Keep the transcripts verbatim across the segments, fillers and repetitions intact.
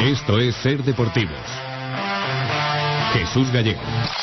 Esto es Ser Deportivos. Jesús Gallego.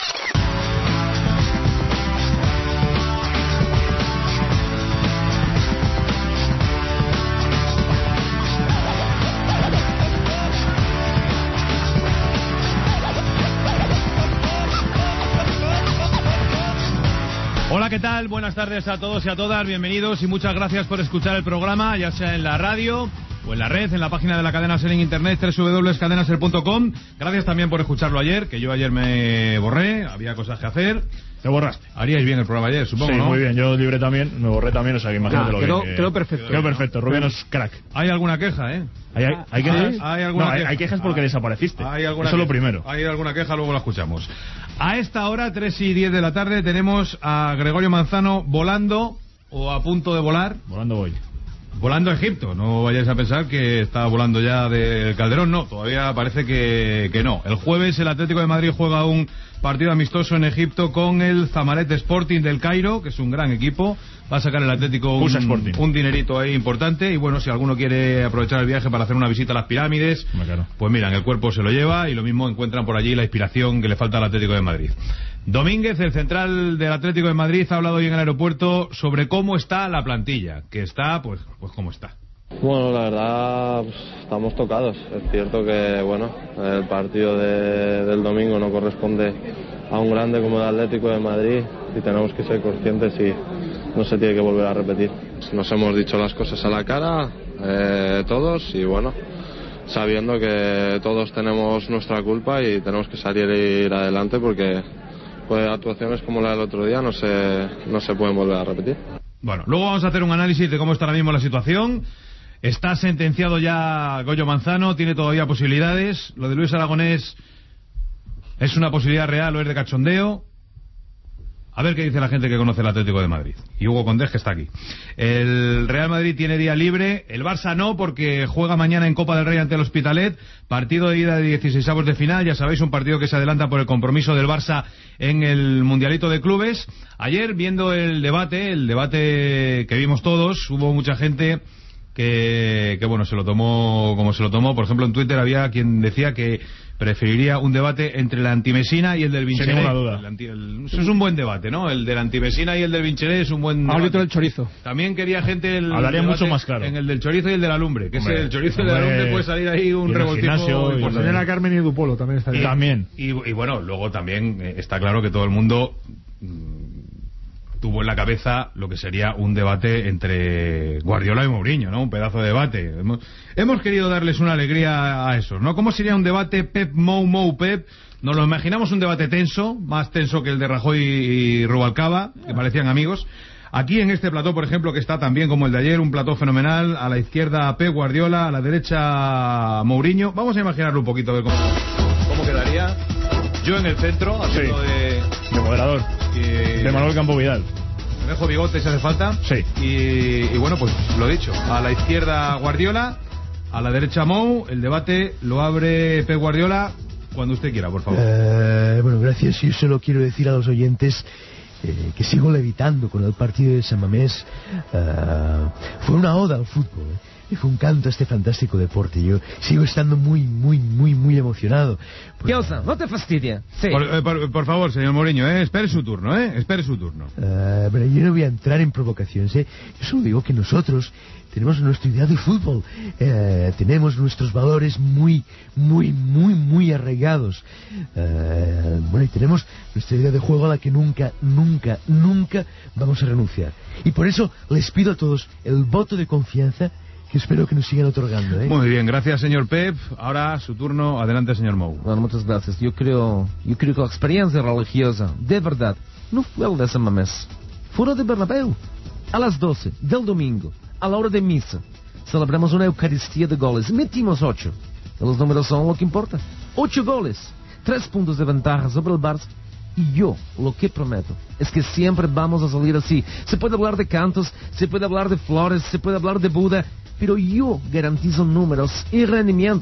Hola, ¿qué tal? Buenas tardes a todos y a todas, bienvenidos y muchas gracias por escuchar el programa, ya sea en la radio o en la red, en la página de la cadena SER en internet, doble u doble u doble u punto cadena ser punto com. Gracias también por escucharlo ayer, que yo ayer me borré, había cosas que hacer. Te borraste. Haríais bien el programa ayer, supongo, sí, ¿no? muy bien, yo libre también, me borré también, o sea que imagínate lo quedó, bien que... Quedó perfecto. Quedó perfecto, Rubén es crack. Hay alguna queja, ¿eh? ¿Hay, hay, hay quejas? ¿Hay alguna no, hay, queja? hay quejas porque Ah, desapareciste. Hay alguna Eso es lo queja. primero. Hay alguna queja, luego la escuchamos. A esta hora, tres y diez de la tarde, tenemos a Gregorio Manzano volando o a punto de volar. Volando voy. Volando a Egipto, no vayáis a pensar que está volando ya del Calderón, no, todavía parece que, que no. El jueves el Atlético de Madrid juega un partido amistoso en Egipto con el Zamalek Sporting del Cairo, que es un gran equipo. Va a sacar el Atlético un, un dinerito ahí importante y bueno, si alguno quiere aprovechar el viaje para hacer una visita a las pirámides, claro, pues miran, el cuerpo se lo lleva y lo mismo encuentran por allí la inspiración que le falta al Atlético de Madrid. Domínguez, el central del Atlético de Madrid, ha hablado hoy en el aeropuerto sobre cómo está la plantilla, que está, pues, pues cómo está. Bueno, la verdad, pues, estamos tocados. Es cierto que, bueno, el partido de, del domingo no corresponde a un grande como el Atlético de Madrid y tenemos que ser conscientes y no se tiene que volver a repetir. Nos hemos dicho las cosas a la cara, eh, todos, y bueno, sabiendo que todos tenemos nuestra culpa y tenemos que salir e ir adelante porque pues, actuaciones como la del otro día no se, no se pueden volver a repetir. Bueno, luego vamos a hacer un análisis de cómo está ahora mismo la situación. Está sentenciado ya Goyo Manzano, tiene todavía posibilidades. Lo de Luis Aragonés es una posibilidad real o es de cachondeo. A ver qué dice la gente que conoce el Atlético de Madrid. Y Hugo Condés, que está aquí. El Real Madrid tiene día libre, el Barça no, porque juega mañana en Copa del Rey ante el Hospitalet. Partido de ida de dieciseisavos de final, ya sabéis, un partido que se adelanta por el compromiso del Barça en el Mundialito de Clubes. Ayer, viendo el debate, el debate que vimos todos, hubo mucha gente que, que bueno, se lo tomó como se lo tomó. Por ejemplo, en Twitter había quien decía que preferiría un debate entre la antimesina y el del Vincheré. Sin ninguna duda. El anti, el, eso es un buen debate, ¿no? El de la antimesina y el del Vincheré es un buen debate. Árbitro del chorizo. También quería gente el hablaría mucho más claro en el del chorizo y el de la lumbre, que hombre, es el chorizo y el hombre, de la lumbre puede salir ahí un revoltijo. Y por señora Carmen y Dupolo también está y, ahí. También. Y, y bueno, luego también eh, está claro que todo el mundo tuvo en la cabeza lo que sería un debate entre Guardiola y Mourinho, ¿no? Un pedazo de debate. Hemos, hemos querido darles una alegría a esos, ¿no? ¿Cómo sería un debate Pep, Mou, Mou, Pep? Nos lo imaginamos un debate tenso, más tenso que el de Rajoy y Rubalcaba, que parecían amigos. Aquí en este plató, por ejemplo, que está también como el de ayer, un plató fenomenal, a la izquierda Pep Guardiola, a la derecha Mourinho. Vamos a imaginarlo un poquito, a ver cómo, cómo quedaría. Yo en el centro, haciendo sí, de... de moderador. Y... de Manuel Campo Vidal. Me dejo bigote si hace falta. Sí. Y, y bueno, pues lo dicho. A la izquierda Guardiola, a la derecha Mou. El debate lo abre Pep Guardiola cuando usted quiera, por favor. Uh, bueno, gracias. Yo solo quiero decir a los oyentes eh, que sigo levitando con el partido de San Mamés. Uh, fue una oda al fútbol, ¿eh? Y fue un canto a este fantástico deporte. Yo sigo estando muy, muy, muy, muy emocionado. Pues... Yausa, no te fastidia. Sí. Por, eh, por, por favor, señor Mourinho, ¿eh? Espere su turno, ¿eh? Espere su turno. Uh, pero yo no voy a entrar en provocaciones, ¿eh? Yo solo digo que nosotros tenemos nuestra idea de fútbol. Eh, tenemos nuestros valores muy, muy, muy, muy arraigados. Eh, bueno, y tenemos nuestra idea de juego a la que nunca, nunca, nunca vamos a renunciar. Y por eso les pido a todos el voto de confianza que espero que nos sigan otorgando, ¿eh? Muy bien, gracias, señor Pep. Ahora su turno, adelante, señor Mou. Bueno, muchas gracias. Yo creo, yo creo que la experiencia religiosa, de verdad, no fue el de San Mamés. Fue de Bernabéu. A las doce del domingo, a la hora de misa, celebramos una Eucaristía de goles. Metimos ocho. Los números son lo que importa. Ocho goles, tres puntos de ventaja sobre el Barça. Y yo lo que prometo es que siempre vamos a salir así. Se puede hablar de cantos, se puede hablar de flores, se puede hablar de Buda, pero yo garantizo números y rendimiento.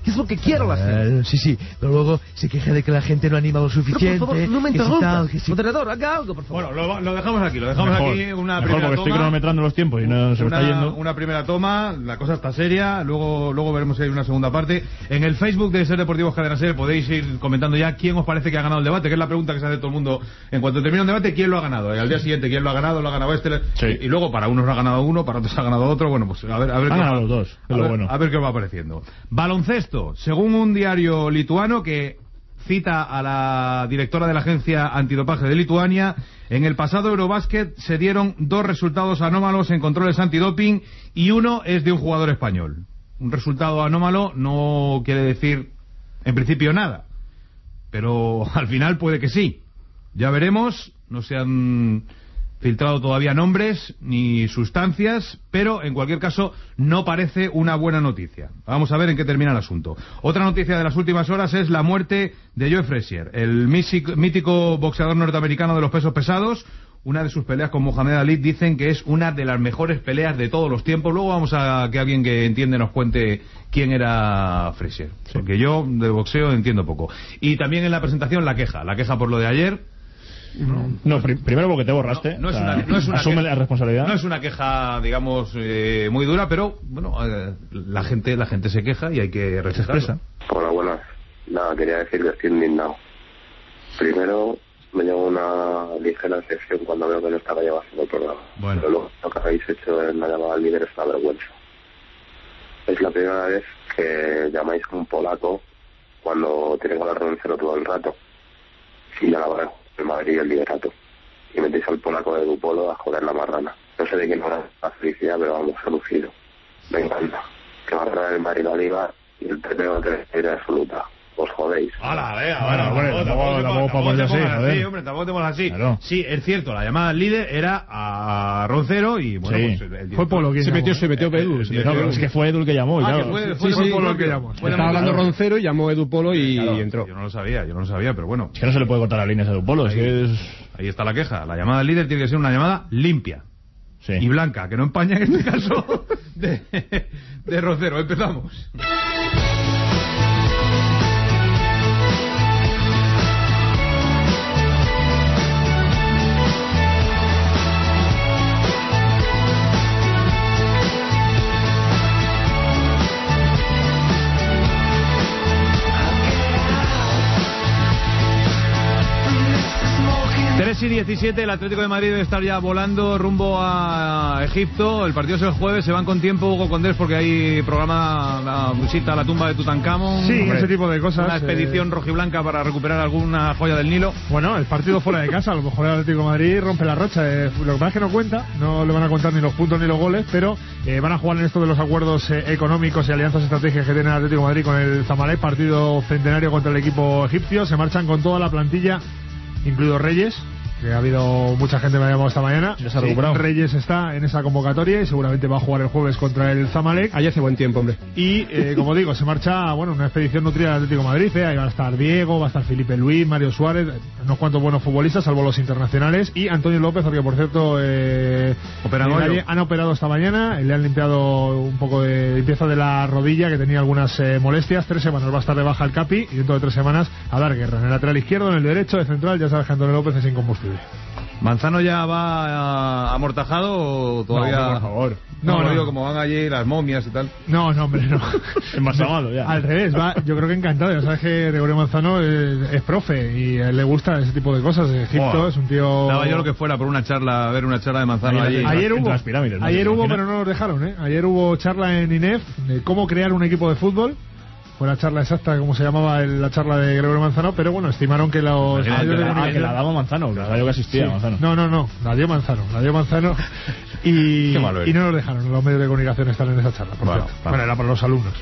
que es lo que quiere la gente. Eh, sí, sí, pero luego se queja de que la gente no anima lo suficiente. Pero por favor, no me que si interrumpa. tal, que si- Moderador, haga algo, por favor. Bueno, lo, lo dejamos aquí, lo dejamos Mejor, aquí. Una mejor, primera porque estoy toma. cronometrando los tiempos y no se me Una, está yendo. una primera toma, la cosa está seria, luego luego veremos si hay una segunda parte. En el Facebook de Ser Deportivos Cadena Ser podéis ir comentando ya quién os parece que ha ganado el debate, que es la pregunta que se hace todo el mundo. En cuanto termine un debate, ¿quién lo ha ganado? Y al día siguiente, ¿quién lo ha ganado? ¿Lo ha ganado este? Sí. Y luego para unos ha ganado uno, para otros ha ganado otro. Bueno, pues a ver, a ver, Han qué, ganado los dos, es a lo ver, bueno. a ver qué os va apareciendo. Baloncesto, según un diario lituano que cita a la directora de la agencia antidopaje de Lituania, en el pasado Eurobásquet se dieron dos resultados anómalos en controles antidoping y uno es de un jugador español. Un resultado anómalo no quiere decir en principio nada, pero al final puede que sí. Ya veremos, no se han filtrado todavía nombres ni sustancias, pero en cualquier caso no parece una buena noticia. Vamos a ver en qué termina el asunto. Otra noticia de las últimas horas es la muerte de Joe Frazier, el mítico boxeador norteamericano de los pesos pesados. Una de sus peleas con Mohamed Ali dicen que es una de las mejores peleas de todos los tiempos. Luego vamos a que alguien que entiende nos cuente quién era Frazier, porque yo de boxeo entiendo poco. Y también en la presentación la queja, la queja por lo de ayer. No, no pri- primero porque te borraste. No, no es o sea, una, no es una asume queja, la responsabilidad. No es una queja, digamos, eh, muy dura, pero bueno, eh, la gente la gente se queja y hay que respetarla. Hola, buenas. Nada, quería decir que estoy indignado. Primero, me llevo una ligera decepción cuando veo que no estaba llevando el programa. Bueno. Pero luego, lo que habéis hecho en la llamada al líder es una vergüenza. Es la primera vez que llamáis a un polaco cuando tiene que hablar de un cero todo el rato. Y ya la verdad, el Madrid y el liderato. Y metéis al polaco de Dupolo a joder la marrana. No sé de quién habrá la felicidad, pero vamos, ha lucido. Me encanta. Que va a ganar el Madrid la Liga y el P P va a tener victoria absoluta. Os jodéis. Hola, venga, Bueno, bueno, hombre, tampoco, tampoco- tampoco, tampoco tampoco para te ponerse así, pongas joder. así, hombre, tampoco te pongas así. Claro. Sí, es cierto, la llamada al líder era a Roncero y bueno, Sí. pues el- el Fue director- Polo quien Se llamó, metió, ¿eh? se metió Edu. se Eh, metió No, Edu. es que fue Edu el que llamó. Ah, claro. que fue, fue Sí, de sí, Polo lo que propio. llamó. Fue de Estaba hablando Polo. Roncero y llamó Edu Polo y, Claro, y entró. Yo no lo sabía, yo no lo sabía, pero bueno. Es que no se le puede cortar las líneas a Dupolo. Es que es. Ahí está la queja. La llamada al líder tiene que ser una llamada limpia Sí. y blanca, que no empaña en este caso de, de Roncero. Empezamos. tres y diecisiete, el Atlético de Madrid debe estar ya volando rumbo a Egipto. El partido es el jueves, se van con tiempo, Hugo Condés, porque hay programa, la visita a la tumba de Tutankamón. Sí, Hombre, ese tipo de cosas. una expedición eh, rojiblanca para recuperar alguna joya del Nilo. Bueno, el partido fuera de casa, a lo mejor el Atlético de Madrid rompe la racha. Eh, lo que pasa es que no cuenta, no le van a contar ni los puntos ni los goles, pero eh, van a jugar en esto de los acuerdos eh, económicos y alianzas estratégicas que tiene el Atlético de Madrid con el Zamalek, partido centenario contra el equipo egipcio. Se marchan con toda la plantilla, incluido Reyes, que ha habido mucha gente que me ha llamado esta mañana. Ya se ha recuperado. Reyes está en esa convocatoria y seguramente va a jugar el jueves contra el Zamalek. Ahí hace buen tiempo, hombre. Y, eh, como digo, se marcha, bueno, una expedición nutrida del Atlético de Madrid. Eh. Ahí va a estar Diego, va a estar Felipe Luis, Mario Suárez, unos cuantos buenos futbolistas, salvo los internacionales. Y Antonio López, al que, por cierto, eh, Operan eh, hoy. han operado esta mañana. Le han limpiado un poco de limpieza de la rodilla, que tenía algunas eh, molestias. Tres semanas va a estar de baja el Capi y dentro de tres semanas a dar guerra. En el lateral izquierdo, en el derecho, de central, ya sabes que Antonio López es incombustible. ¿Manzano ya va ah, amortajado o todavía? No, por favor. No, No, no, no, digo, no. como van allí las momias y tal. No, no, hombre, no. Embalsamado ya. Al revés, va, yo creo que encantado. Ya sabes que Gregorio Manzano es, es profe y a él le gusta ese tipo de cosas. Egipto Buah. es un tío. Daba yo lo que fuera por una charla, a ver una charla de Manzano Ahí allí. en la- Ayer entre hubo, las pirámides, ¿no? ayer ¿Te hubo, imaginas? pero no nos dejaron, ¿eh? Ayer hubo charla en I N E F de cómo crear un equipo de fútbol. Fue la charla exacta, como se llamaba el- la charla de Gregorio Manzano, pero bueno, estimaron que los Imagínate, medios de Ah, que comunicación- la daba Manzano, que sabía que asistía Sí. Manzano. No, no, no, la dio Manzano, la dio Manzano y, Qué malo eres. y no nos dejaron los medios de comunicación estar en esa charla, por Bueno, cierto. vale. Bueno, era para los alumnos.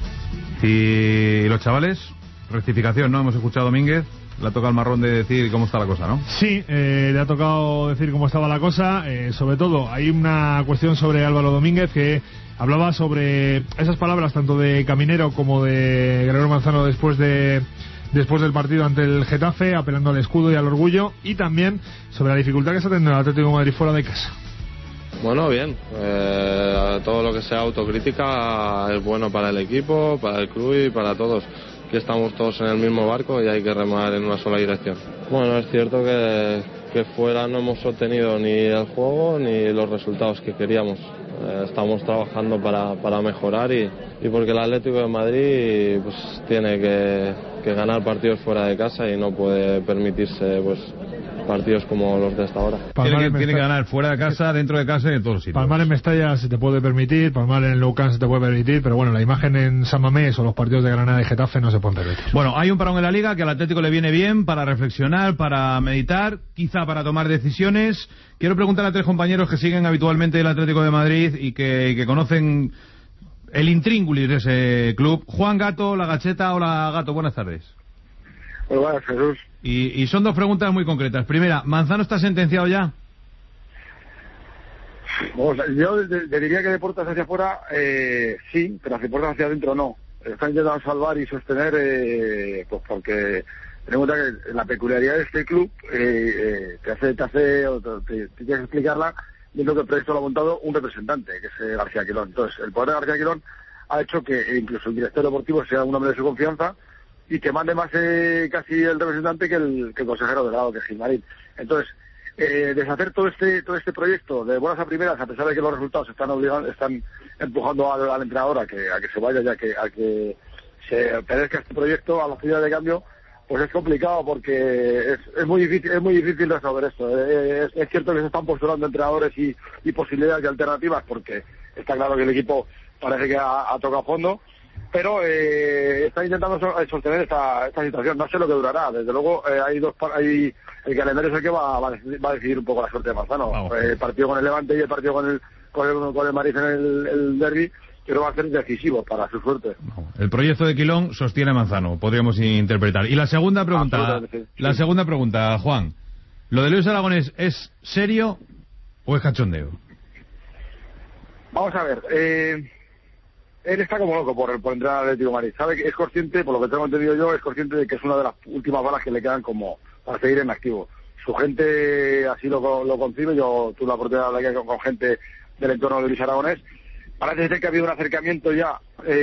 Y los chavales, rectificación, ¿no? Hemos escuchado a Domínguez, le ha tocado el marrón de decir cómo está la cosa, ¿no? Sí, eh, le ha tocado decir cómo estaba la cosa. Eh, sobre todo, hay una cuestión sobre Álvaro Domínguez que hablaba sobre esas palabras tanto de Caminero como de Gregorio Manzano después de después del partido ante el Getafe, apelando al escudo y al orgullo, y también sobre la dificultad que está teniendo el Atlético de Madrid fuera de casa. Bueno, bien. Eh, eh, todo lo que sea autocrítica es bueno para el equipo, para el club y para todos. Aquí estamos todos en el mismo barco y hay que remar en una sola dirección. Bueno, es cierto que, que fuera no hemos obtenido ni el juego ni los resultados que queríamos. Eh, estamos trabajando para, para mejorar y, y porque el Atlético de Madrid pues tiene que, que ganar partidos fuera de casa y no puede permitirse pues partidos como los de esta hora. Tiene que, tiene que ganar fuera de casa, dentro de casa y en todos los sitios. Palmar en Mestalla se te puede permitir, palmar en Nou Camp se te puede permitir, pero bueno, la imagen en San Mamés o los partidos de Granada y Getafe no se pueden permitir. Bueno, hay un parón en la Liga que al Atlético le viene bien para reflexionar, para meditar, quizá para tomar decisiones. Quiero preguntar a tres compañeros que siguen habitualmente el Atlético de Madrid y que, y que conocen el intríngulis de ese club. Juan Gato, La Gacheta. Hola, Gato, buenas tardes. Muy buenas, Jesús. Y, y son dos preguntas muy concretas. Primera, ¿Manzano está sentenciado ya? Bueno, yo le diría que de puertas hacia afuera eh, sí, pero de puertas hacia adentro no. Están intentando salvar y sostener, eh, pues porque tenemos en cuenta que la peculiaridad de este club eh, eh, te hace, te hace, o te, te tienes que explicarla, viendo que el proyecto lo ha montado un representante, que es eh, García Quirón. Entonces, el poder de García Quirón ha hecho que incluso el director deportivo sea un hombre de su confianza y que mande más eh, casi el representante que el, que el consejero delegado, que es Gilmarín. Entonces, eh, deshacer todo este todo este proyecto de buenas a primeras, a pesar de que los resultados están obligando, están empujando al, al entrenador a que a que se vaya, ya que a que se perezca este proyecto a la ciudad de cambio, pues es complicado porque es, es muy difícil es muy difícil resolver esto. Eh, es, es cierto que se están postulando entrenadores y, y posibilidades y alternativas, porque está claro que el equipo parece que ha, ha tocado fondo, pero eh, está intentando sostener esta, esta situación. No sé lo que durará. Desde luego eh, hay dos hay el calendario es el que va, va, a decidir, va a decidir un poco la suerte de Manzano. Wow. Eh, el partido con el Levante y el partido con el con el, con el Madrid en el, el derbi, creo que va a ser decisivo para su suerte. El proyecto de Quilón sostiene Manzano, podríamos interpretar. Y la segunda pregunta, sí. la segunda pregunta, Juan, ¿lo de Luis Aragonés es serio o es cachondeo? Vamos a ver, eh, él está como loco por, por entrar al Atlético de Madrid. Sabe que es consciente, por lo que tengo entendido yo, es consciente de que es una de las últimas balas que le quedan como para seguir en activo. Su gente así lo, lo concibe. Yo tuve la oportunidad de hablar con, con gente del entorno de Luis Aragonés. Parece ser que ha habido un acercamiento ya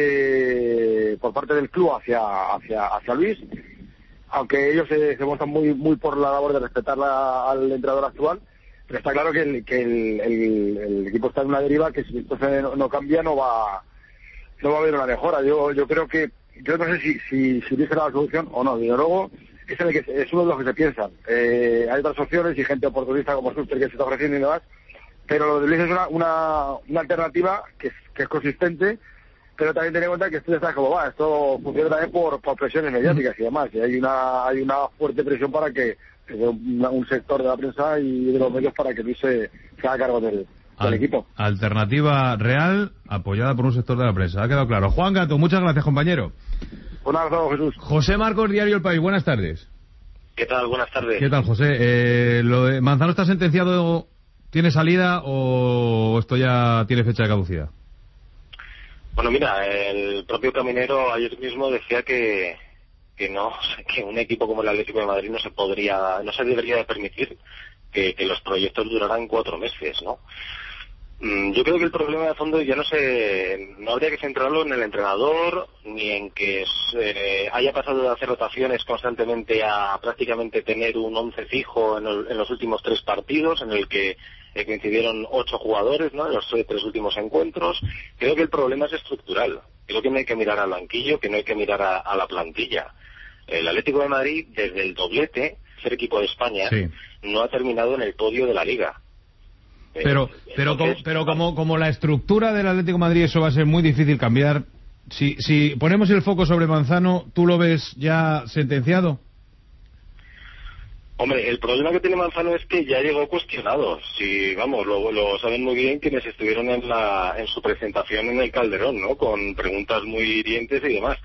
eh, por parte del club hacia hacia hacia Luis, aunque ellos se, se muestran muy muy por la labor de respetar la, al entrenador actual. Pero está claro que el, que el, el, el equipo está en una deriva que si esto no, no cambia no va no va a haber una mejora. Yo yo creo que yo no sé si si, si hubiese la solución o no. Desde luego es, el que, es uno de los que se piensan. Eh, hay otras opciones y gente oportunista como Suster que se está ofreciendo y demás. Pero lo de Luis es una, una, una alternativa que es, que es consistente, pero también ten en cuenta que esto ya está como va, esto funciona también por, por presiones mediáticas y demás, y hay una hay una fuerte presión para que, que una, un sector de la prensa y de los medios para que Luis se, se haga cargo del, del Al, equipo. Alternativa real, apoyada por un sector de la prensa, ha quedado claro. Juan Gato, muchas gracias, compañero. Un abrazo, Jesús. José Marcos, Diario El País, buenas tardes. ¿Qué tal? Buenas tardes. ¿Qué tal, José? Eh, lo de Manzano está sentenciado... ¿Tiene salida o esto ya tiene fecha de caducidad? Bueno, mira, el propio Caminero ayer mismo decía que que no, que un equipo como el Atlético de Madrid no se podría, no se debería de permitir que, que los proyectos duraran cuatro meses, ¿no? Yo creo que el problema de fondo ya no se, no habría que centrarlo en el entrenador ni en que eh, haya pasado de hacer rotaciones constantemente a prácticamente tener un once fijo en, el, en los últimos tres partidos, en el que eh, coincidieron ocho jugadores, ¿no?, en los tres últimos encuentros. Creo que el problema es estructural. Creo que no hay que mirar al banquillo, que no hay que mirar a, a la plantilla. El Atlético de Madrid, desde el doblete, ser equipo de España, sí, no ha terminado en el podio de la Liga. Pero pero como, pero como como la estructura del Atlético de Madrid, eso va a ser muy difícil cambiar. Si si ponemos el foco sobre Manzano, ¿tú lo ves ya sentenciado? Hombre, el problema que tiene Manzano es que ya llegó cuestionado. Si vamos, lo, lo saben muy bien quienes estuvieron en la en su presentación en el Calderón, ¿no?, con preguntas muy hirientes y demás.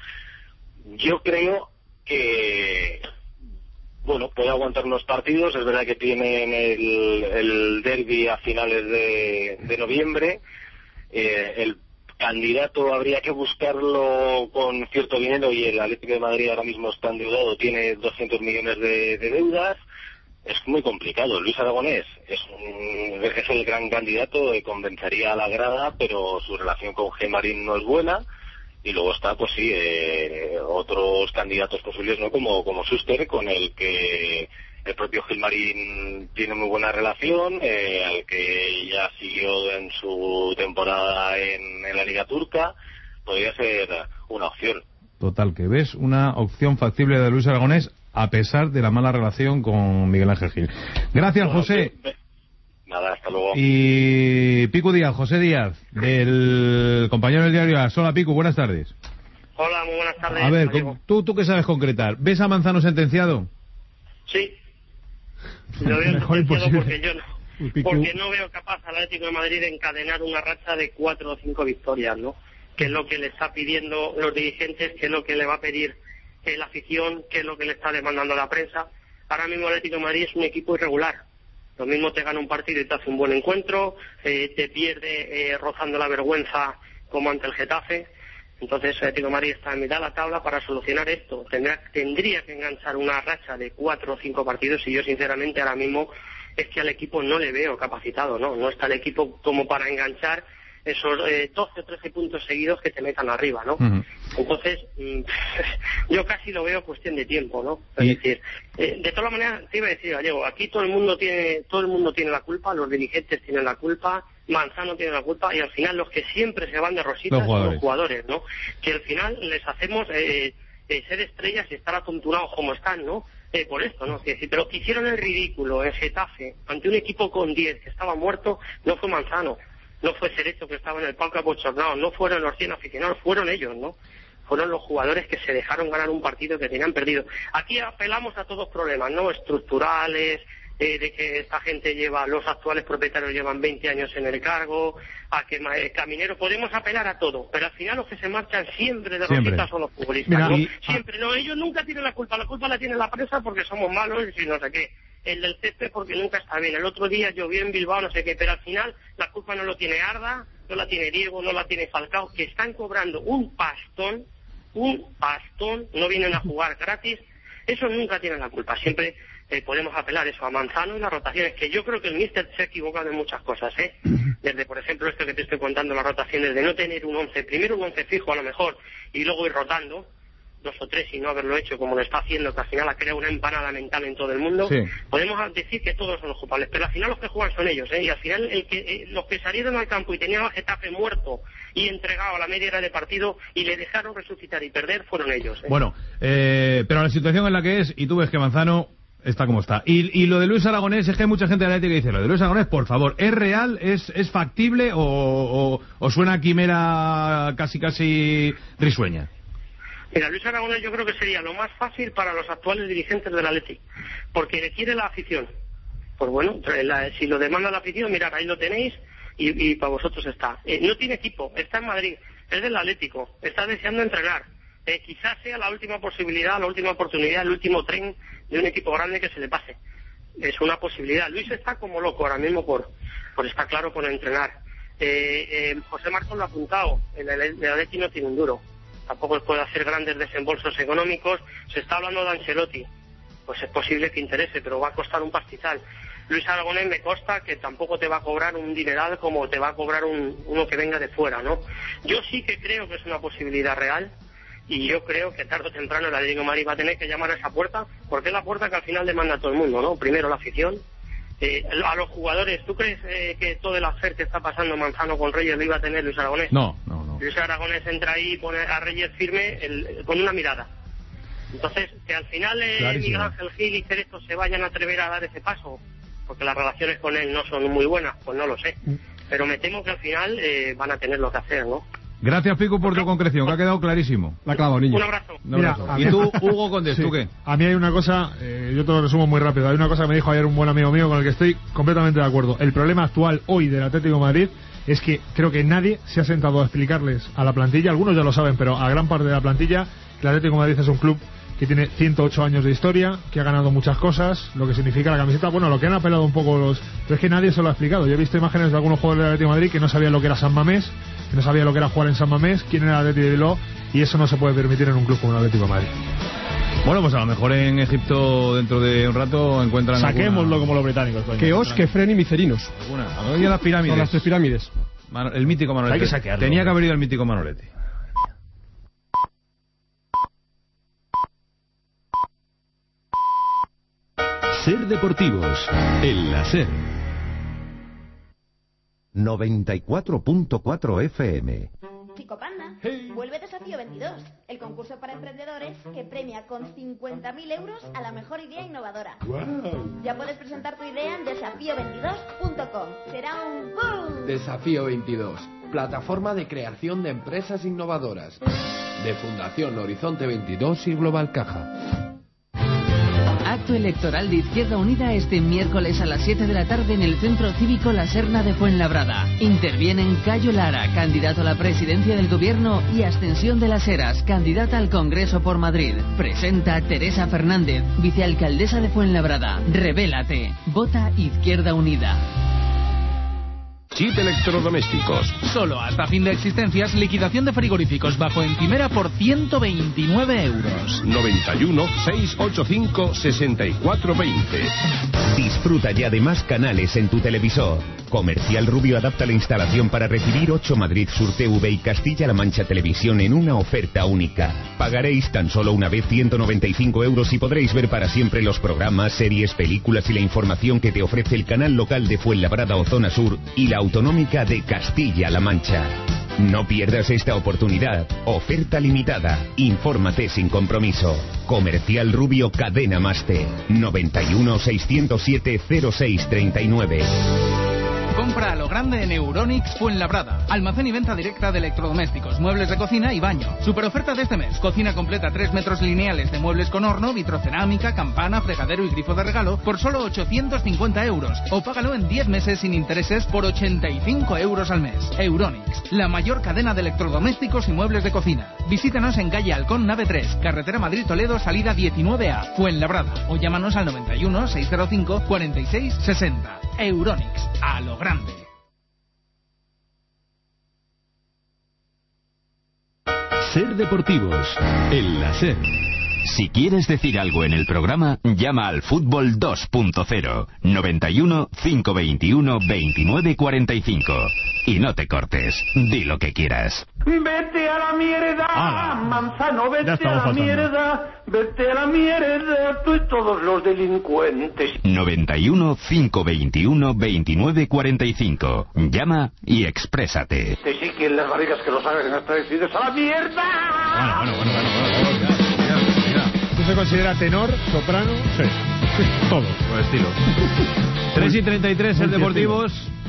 Yo creo que, bueno, puede aguantar unos partidos. Es verdad que tienen el, el derbi a finales de, de noviembre. Eh, el candidato habría que buscarlo con cierto dinero y el Atlético de Madrid ahora mismo está endeudado, tiene doscientos millones de, de deudas. es muy complicado. Luis Aragonés es, un, es el gran candidato, que convencería a la grada, pero su relación con Gilmarín no es buena. Y luego está, pues sí, eh, otros candidatos posibles, ¿no? Como, como Schuster, con el que el propio Gilmarín tiene muy buena relación, eh, al que ya siguió en su temporada en, en la Liga Turca. Podría ser una opción. Total, que ves una opción factible de Luis Aragonés a pesar de la mala relación con Miguel Ángel Gil. Gracias, bueno, José. Que, nada, hasta luego. Y Pico Díaz, José Díaz, del compañero del diario AS. Hola, Pico, buenas tardes. Hola, muy buenas tardes. A ver, ¿tú, ¿tú qué sabes concretar? ¿Ves a Manzano sentenciado? Sí. Lo veo sentenciado porque yo no, porque no veo capaz al Atlético de Madrid de encadenar una racha de cuatro o cinco victorias, ¿no? Que es lo que le está pidiendo los dirigentes, que es lo que le va a pedir eh, la afición, que es lo que le está demandando la prensa. Ahora mismo el Atlético de Madrid es un equipo irregular. Lo mismo te gana un partido y te hace un buen encuentro, eh, te pierde eh, rozando la vergüenza como ante el Getafe. Entonces el Atlético de Madrid está en mitad de la tabla. Para solucionar esto tendrá, tendría que enganchar una racha de cuatro o cinco partidos, y yo sinceramente ahora mismo es que al equipo no le veo capacitado, no, no está el equipo como para enganchar esos eh, doce o trece puntos seguidos que te metan arriba, ¿no? Uh-huh. Entonces, mmm, yo casi lo veo cuestión de tiempo, ¿no? Es ¿Y? decir, eh, de todas maneras, te iba a decir, Gallego, aquí todo el mundo tiene todo el mundo tiene la culpa, los dirigentes tienen la culpa, Manzano tiene la culpa, y al final los que siempre se van de rositas los son los jugadores, ¿no? Que al final les hacemos eh, eh, ser estrellas y estar atontunados como están, ¿no? Eh, por esto, ¿no? Es decir, pero que hicieron el ridículo en Getafe ante un equipo con diez que estaba muerto, no fue Manzano. No fue Cerezo, que estaba en el palco abochornado, no fueron los cien aficionados, fueron ellos, ¿no? Fueron los jugadores que se dejaron ganar un partido que tenían perdido. Aquí apelamos a todos problemas, ¿no? Estructurales, eh, de que esta gente lleva, los actuales propietarios llevan veinte años en el cargo, a que eh, Caminero, podemos apelar a todo, pero al final los que se marchan siempre de rositas son los futbolistas, Mira, ¿no? Y... Siempre, no, ellos nunca tienen la culpa, la culpa la tiene la prensa porque somos malos y no sé qué. El del césped porque nunca está bien. El otro día llovió en Bilbao, no sé qué, pero al final la culpa no lo tiene Arda, no la tiene Diego, no la tiene Falcao, que están cobrando un pastón, un pastón, no vienen a jugar gratis. Eso nunca tienen la culpa. Siempre eh, podemos apelar eso a Manzano y las rotaciones, que yo creo que el míster se ha equivocado en muchas cosas, ¿eh? Desde, por ejemplo, esto que te estoy contando, las rotaciones, de no tener un once, primero un once fijo a lo mejor, y luego ir rotando dos o tres y no haberlo hecho como lo está haciendo, que al final ha creado una empanada mental en todo el mundo. Sí. Podemos decir que todos son los culpables, pero al final los que juegan son ellos, ¿eh? Y al final el que, eh, los que salieron al campo y tenían al Getafe muerto y entregado a la media hora de partido y le dejaron resucitar y perder fueron ellos, ¿eh? Bueno, eh, pero la situación en la que es, y tú ves que Manzano está como está. Y, y lo de Luis Aragonés, es que hay mucha gente de la Atlético que dice, lo de Luis Aragonés, por favor, ¿es real? ¿Es, es factible? O, o, ¿O suena quimera casi casi risueña? Mira, Luis Aragonés yo creo que sería lo más fácil para los actuales dirigentes del Atleti, porque le quiere la afición. Pues bueno, la, si lo demanda la afición, mirad, ahí lo tenéis y, y para vosotros está. Eh, no tiene equipo, está en Madrid, es del Atlético, está deseando entrenar. Eh, quizás sea la última posibilidad, la última oportunidad, el último tren de un equipo grande que se le pase. Es una posibilidad. Luis está como loco ahora mismo por, por estar claro, por entrenar. Eh, eh, José Marcos lo ha apuntado, el, el, el Atleti no tiene un duro. Tampoco puede hacer grandes desembolsos económicos. Se está hablando de Ancelotti, pues es posible que interese, pero va a costar un pastizal. Luis Aragonés me consta que tampoco te va a cobrar un dineral como te va a cobrar un, uno que venga de fuera, ¿no? Yo sí que creo que es una posibilidad real, y yo creo que tarde o temprano el Atlético de Madrid va a tener que llamar a esa puerta, porque es la puerta que al final demanda a todo el mundo, ¿no? Primero la afición, eh, a los jugadores. ¿Tú crees eh, que todo el affair que está pasando Manzano con Reyes lo iba a tener Luis Aragonés? No, no, no. Luis Aragonés entra ahí y pone a Reyes firme el, con una mirada. Entonces, que al final eh, Miguel Ángel Gil y Cerezo se vayan a atrever a dar ese paso, porque las relaciones con él no son muy buenas, pues no lo sé. Pero me temo que al final eh, van a tener lo que hacer, ¿no? Gracias, Pico, por tu concreción, que ha quedado clarísimo. La clavo, niño. Un abrazo. Un abrazo. Mira, y tú, Hugo Condés, sí. ¿Tú qué? A mí hay una cosa, eh, yo te lo resumo muy rápido. Hay una cosa que me dijo ayer un buen amigo mío con el que estoy completamente de acuerdo. El problema actual hoy del Atlético de Madrid es que creo que nadie se ha sentado a explicarles a la plantilla, algunos ya lo saben, pero a gran parte de la plantilla, que el Atlético de Madrid es un club que tiene ciento ocho años de historia, que ha ganado muchas cosas, lo que significa la camiseta, bueno, lo que han apelado un poco los... Pero es que nadie se lo ha explicado. Yo he visto imágenes de algunos jugadores del Atlético de Madrid que no sabían lo que era San Mamés, que no sabían lo que era jugar en San Mamés, quién era el Atlético de Bilbao, y eso no se puede permitir en un club como el Atlético de Madrid. Bueno, pues a lo mejor en Egipto dentro de un rato encuentran... Saquémoslo alguna... como los británicos. Coño. Keos, Kefren y Micerinos. Alguna. A ver, las pirámides. Son las tres pirámides. Man... El mítico Manolete. Hay que saquearlo. Tenía que haber ido el mítico Manolete. Ser Deportivos, el láser. noventa y cuatro punto cuatro F M. Chico Panda, hey. Vuelve Desafío veintidós, el concurso para emprendedores que premia con cincuenta mil euros a la mejor idea innovadora. Wow. Ya puedes presentar tu idea en desafío veintidós punto com. Será un boom. Desafío veintidós, plataforma de creación de empresas innovadoras. De Fundación Horizonte veintidós y Global Caja. Acto electoral de Izquierda Unida este miércoles a las siete de la tarde en el Centro Cívico La Serna de Fuenlabrada. Intervienen Cayo Lara, candidato a la presidencia del gobierno, y Ascensión de las Heras, candidata al Congreso por Madrid. Presenta Teresa Fernández, vicealcaldesa de Fuenlabrada. Revélate. Vota Izquierda Unida. Chip Electrodomésticos. Solo hasta fin de existencias, liquidación de frigoríficos bajo encimera por ciento veintinueve euros. noventa y uno, seiscientos ochenta y cinco, sesenta y cuatro veinte. Disfruta ya de más canales en tu televisor. Comercial Rubio adapta la instalación para recibir ocho Madrid Sur T V y Castilla-La Mancha Televisión en una oferta única. Pagaréis tan solo una vez ciento noventa y cinco euros y podréis ver para siempre los programas, series, películas y la información que te ofrece el canal local de Fuenlabrada o Zona Sur y la autonómica de Castilla-La Mancha. No pierdas esta oportunidad. Oferta limitada. Infórmate sin compromiso. Comercial Rubio Cadena Maste. noventa y uno, seiscientos siete, cero seis treinta y nueve. Compra a lo grande en Euronix Fuenlabrada. Almacén y venta directa de electrodomésticos, muebles de cocina y baño. Super oferta de este mes. Cocina completa tres metros lineales de muebles con horno, vitrocerámica, campana, fregadero y grifo de regalo por solo ochocientos cincuenta euros. O págalo en diez meses sin intereses por ochenta y cinco euros al mes. Euronix, la mayor cadena de electrodomésticos y muebles de cocina. Visítanos en calle Halcón Nave tres, carretera Madrid-Toledo, salida diecinueve A, Fuenlabrada. O llámanos al noventa y uno, seiscientos cinco, cuarenta y seis sesenta. Euronix, a lo grande. Ser Deportivos, el láser. Si quieres decir algo en el programa, llama al Fútbol dos punto cero, noventa y uno, cinco veintiuno, veintinueve cuarenta y cinco. Y no te cortes, di lo que quieras. Vete a la mierda, ¡Hala! Manzano, vete Ya a estamos la faltando. mierda, vete a la mierda, tú y todos los delincuentes. noventa y uno, cinco veintiuno, veintinueve cuarenta y cinco. Llama y exprésate. Te sí que las barrigas que los hagan hasta decididos a la mierda. Bueno, bueno, bueno, bueno, bueno, bueno, ya, ya, ya. ¿Tú se considera tenor, soprano? Sí. Todo. Por estilo. tres y treinta y tres, el Deportivos.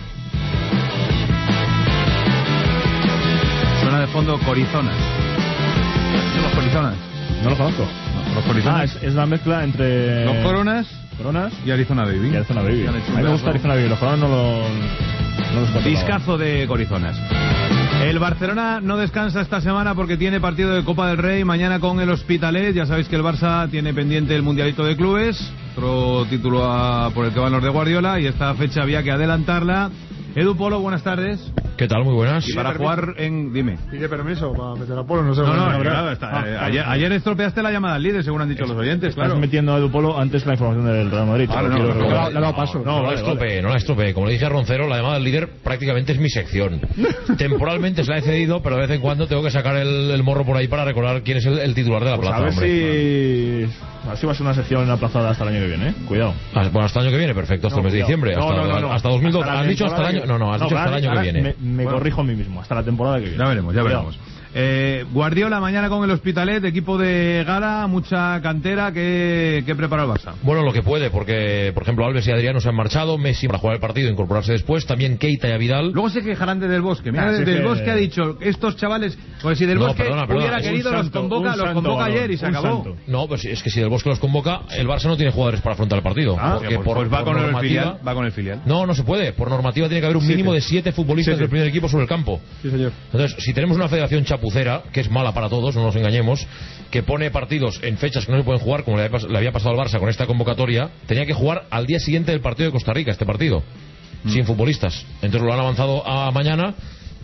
Suena de fondo Corizonas. ¿Son los Corizonas? No lo conozco. Los Corizonas. Ah, es, es la mezcla entre... Los Coronas. Coronas y Arizona Baby. Y Arizona Baby. A mí me gusta Arizona Baby. Los Coronas no, lo, no los conozco. Discazo de Corizonas. El Barcelona no descansa esta semana porque tiene partido de Copa del Rey mañana con el Hospitalet. Ya sabéis que el Barça tiene pendiente el Mundialito de Clubes, otro título a, por el que van los de Guardiola, y esta fecha había que adelantarla. Edu Polo, buenas tardes. ¿Qué tal? Muy buenas. Y para jugar en... Dime. Pide permiso para meter a Polo, no sé. No, no, no, claro, está, ah, eh, ayer, ayer estropeaste la llamada al líder, según han dicho es, los oyentes, Estás claro. metiendo a Edu Polo antes que la información del Real Madrid. Ah, no, no, no, no, no, le ha dado paso. No, no la estropeé, no la estropeé. Como le dije a Roncero, la llamada al líder prácticamente es mi sección. Temporalmente se la he cedido, pero de vez en cuando tengo que sacar el, el morro por ahí para recordar quién es el, el titular de la pues plaza. A ver hombre. si... A ver si va a ser una sección aplazada hasta el año que viene, ¿eh? Cuidado. Ah, bueno, hasta el año que viene, perfecto, hasta no, el mes de diciembre. No, hasta, no, no, no. hasta dos mil doce. Hasta ¿Has dicho hasta el año? Que... No, no, has no, dicho hasta claro, el año que viene. Me, me bueno. corrijo a mí mismo, hasta la temporada que viene. Ya veremos, ya Cuidado. veremos. Eh, Guardiola mañana con el Hospitalet, equipo de Gala, mucha cantera. ¿Qué, qué prepara el Barça? Bueno, lo que puede, porque, por ejemplo, Alves y Adriano se han marchado, Messi para jugar el partido e incorporarse después, también Keita y a Vidal. Luego se quejarán de Del Bosque. Mira, Ah, Del sí Bosque que... ha dicho, estos chavales, pues si Del no, Bosque perdona, perdona, hubiera querido, santo, los convoca, los convoca valor, ayer y se acabó. Santo. No, pues es que si Del Bosque los convoca, el Barça no tiene jugadores para afrontar el partido. Ah, porque pues, por, pues va, por con normativa, el filial, va con el filial. No, no se puede. Por normativa tiene que haber un mínimo Siete. de siete futbolistas Siete. del primer equipo sobre el campo. Sí, señor. Entonces, si tenemos una federación chapucera, que es mala para todos, no nos engañemos, que pone partidos en fechas que no se pueden jugar, como le había, le había pasado al Barça con esta convocatoria, tenía que jugar al día siguiente del partido de Costa Rica, este partido, mm. sin futbolistas. Entonces lo han avanzado a mañana,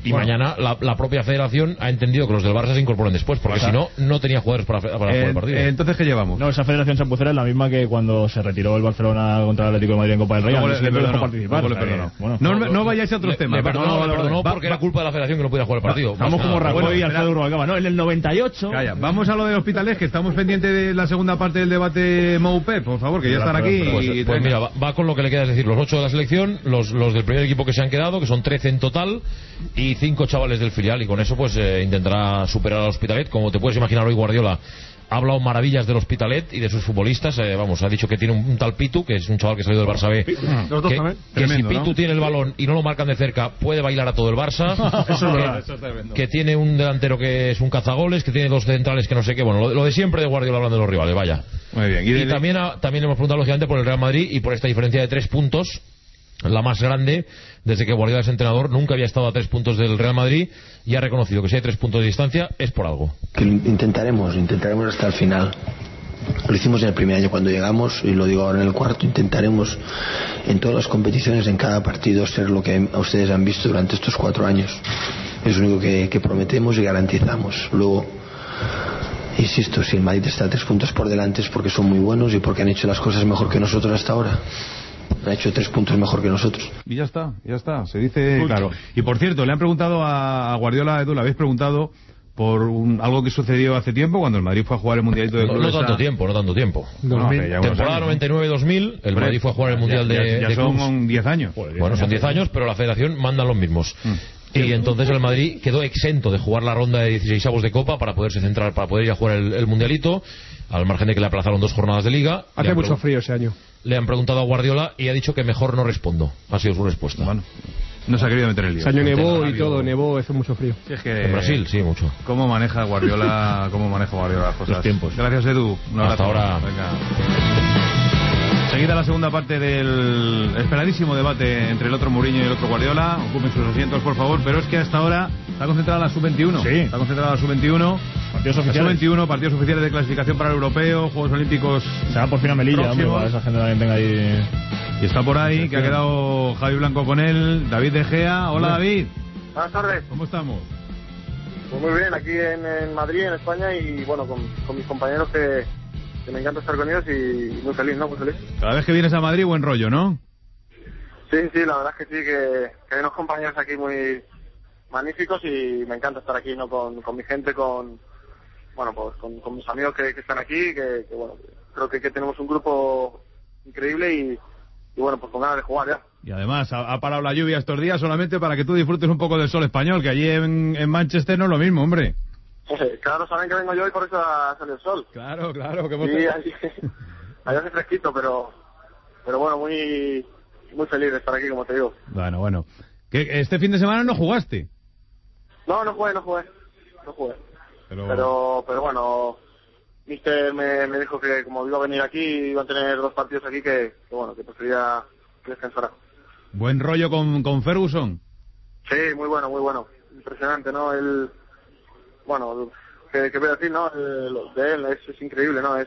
Y Bueno. mañana la, la propia federación ha entendido que los del Barça se incorporen después, porque si no, no tenía jugadores para, para jugar el partido. Eh, entonces, ¿qué llevamos? No, esa federación chapucera es la misma que cuando se retiró el Barcelona contra el Atlético de Madrid en Copa del Rey. Luego al le- siguiente le dejó perdonó, participar. luego le O sea que, perdonó. bueno, No, todo- no vayáis a otros Le- temas. le va, perdonó, no, le no, perdonó va- porque va- era culpa de la federación que no podía jugar el partido. Estamos Más como nada. Rajoy Bueno, y Alfredo espera. Rubalcaba. No, en el noventa y ocho... Calla, vamos a lo de Hospitalet, que estamos pendientes de la segunda parte del debate Moupe, por favor, que ya están aquí. Pues, y pues venga. mira, va, va con lo que le queda, es decir, los ocho de la selección, los, los del primer equipo que se han quedado, que son trece en total, y cinco chavales del filial, y con eso pues eh, intentará superar al Hospitalet. Como te puedes imaginar, hoy Guardiola ha hablado maravillas del Hospitalet y de sus futbolistas. eh, vamos, ha dicho que tiene un, un tal Pitu, que es un chaval que ha salido del Barça B, Los dos que, también. que Tremendo, si ¿no? Pitu tiene el balón y no lo marcan de cerca, puede bailar a todo el Barça. Eso es que, verdad. Eso es tremendo. que tiene un delantero que es un cazagoles, que tiene dos centrales que no sé qué. Bueno, lo, lo de siempre de Guardiola hablando de los rivales, vaya. Muy bien. Y, de- también, ha- también hemos preguntado, lógicamente, por el Real Madrid y por esta diferencia de tres puntos, la más grande desde que Guardiola es entrenador. Nunca había estado a tres puntos del Real Madrid y ha reconocido que si hay tres puntos de distancia es por algo. Que lo intentaremos, intentaremos hasta el final. Lo hicimos en el primer año cuando llegamos y lo digo ahora en el cuarto. Intentaremos en todas las competiciones, en cada partido, ser lo que a ustedes han visto durante estos cuatro años. Es lo único que, que prometemos y garantizamos. Luego, insisto, si el Madrid está a tres puntos por delante es porque son muy buenos y porque han hecho las cosas mejor que nosotros hasta ahora. Han hecho tres puntos mejor que nosotros. Y ya está, ya está, se dice claro. Y por cierto, le han preguntado a, a Guardiola, Edu, le habéis preguntado por un, algo que sucedió hace tiempo cuando el Madrid fue a jugar el Mundialito de No, Clubes. no tanto a- tiempo, no tanto tiempo. Bueno, hace ya unos Temporada años, ¿no? noventa y nueve dos mil, el Hombre, Madrid fue a jugar el Mundial ya- de, ya de clubs. son diez años. Bueno, son diez años, pero la federación mandan los mismos. Y entonces el Madrid quedó exento de jugar la ronda de dieciseisavos de Copa para poderse centrar, para poder ir a jugar el, el Mundialito, al margen de que le aplazaron dos jornadas de Liga. Le Hace han mucho pregun- frío ese año. Le han preguntado a Guardiola y ha dicho que mejor no respondo. Ha sido su respuesta. Bueno, no se ha querido meter en el lío. Ese año nevó y Radio. todo, nevó, hace mucho frío. Sí, es que En Brasil, sí, mucho. ¿Cómo maneja Guardiola, cómo maneja Guardiola las cosas? Los tiempos. Gracias, Edu. Un Hasta abrazo. ahora. Venga. Seguida la segunda parte del esperadísimo debate entre el otro Mourinho y el otro Guardiola. Ocupen sus asientos, por favor. Pero es que hasta ahora está concentrada la sub veintiuno. Sí. Está concentrada la sub veintiuno. Partidos La oficiales. sub veintiuno, partidos oficiales de clasificación para el europeo, Juegos Olímpicos. Se va por fin a Melilla, hombre, próximos. para esa gente también tenga ahí... Y está por ahí, que ha quedado Javi Blanco con él, David De Gea. Hola, David. Buenas tardes. ¿Cómo estamos? Pues muy bien, aquí en, en Madrid, en España, y bueno, con, con mis compañeros que, que me encanta estar con ellos y muy feliz, ¿no? Muy feliz. Cada vez que vienes a Madrid, buen rollo, ¿no? Sí, sí, la verdad es que sí, que, que hay unos compañeros aquí muy magníficos y me encanta estar aquí, ¿no? Con, con mi gente, con, bueno, pues con, con mis amigos que, que están aquí, que, que bueno, creo que, que tenemos un grupo increíble y, y bueno, pues con ganas de jugar ya. Y además, ha, ha parado la lluvia estos días solamente para que tú disfrutes un poco del sol español, que allí en, en Manchester no es lo mismo, hombre. Claro, saben que vengo yo y por eso ha salido el sol. Claro, claro, que hemos Sí, tenido- allí, allá hace fresquito, pero, pero bueno, muy, muy feliz de estar aquí, como te digo. Bueno, bueno. Que este fin de semana no jugaste. No, no jugué, no jugué, no jugué. Pero, Pero, pero bueno, Mister me, me dijo que como iba a venir aquí, iba a tener dos partidos aquí, que, que bueno, que prefería que descansara. buen rollo con, con Ferguson. Sí, muy bueno, muy bueno. Impresionante, ¿no? Él, bueno, que, que voy a decir, ¿no? Eh, lo de él es, es increíble, ¿no? Es,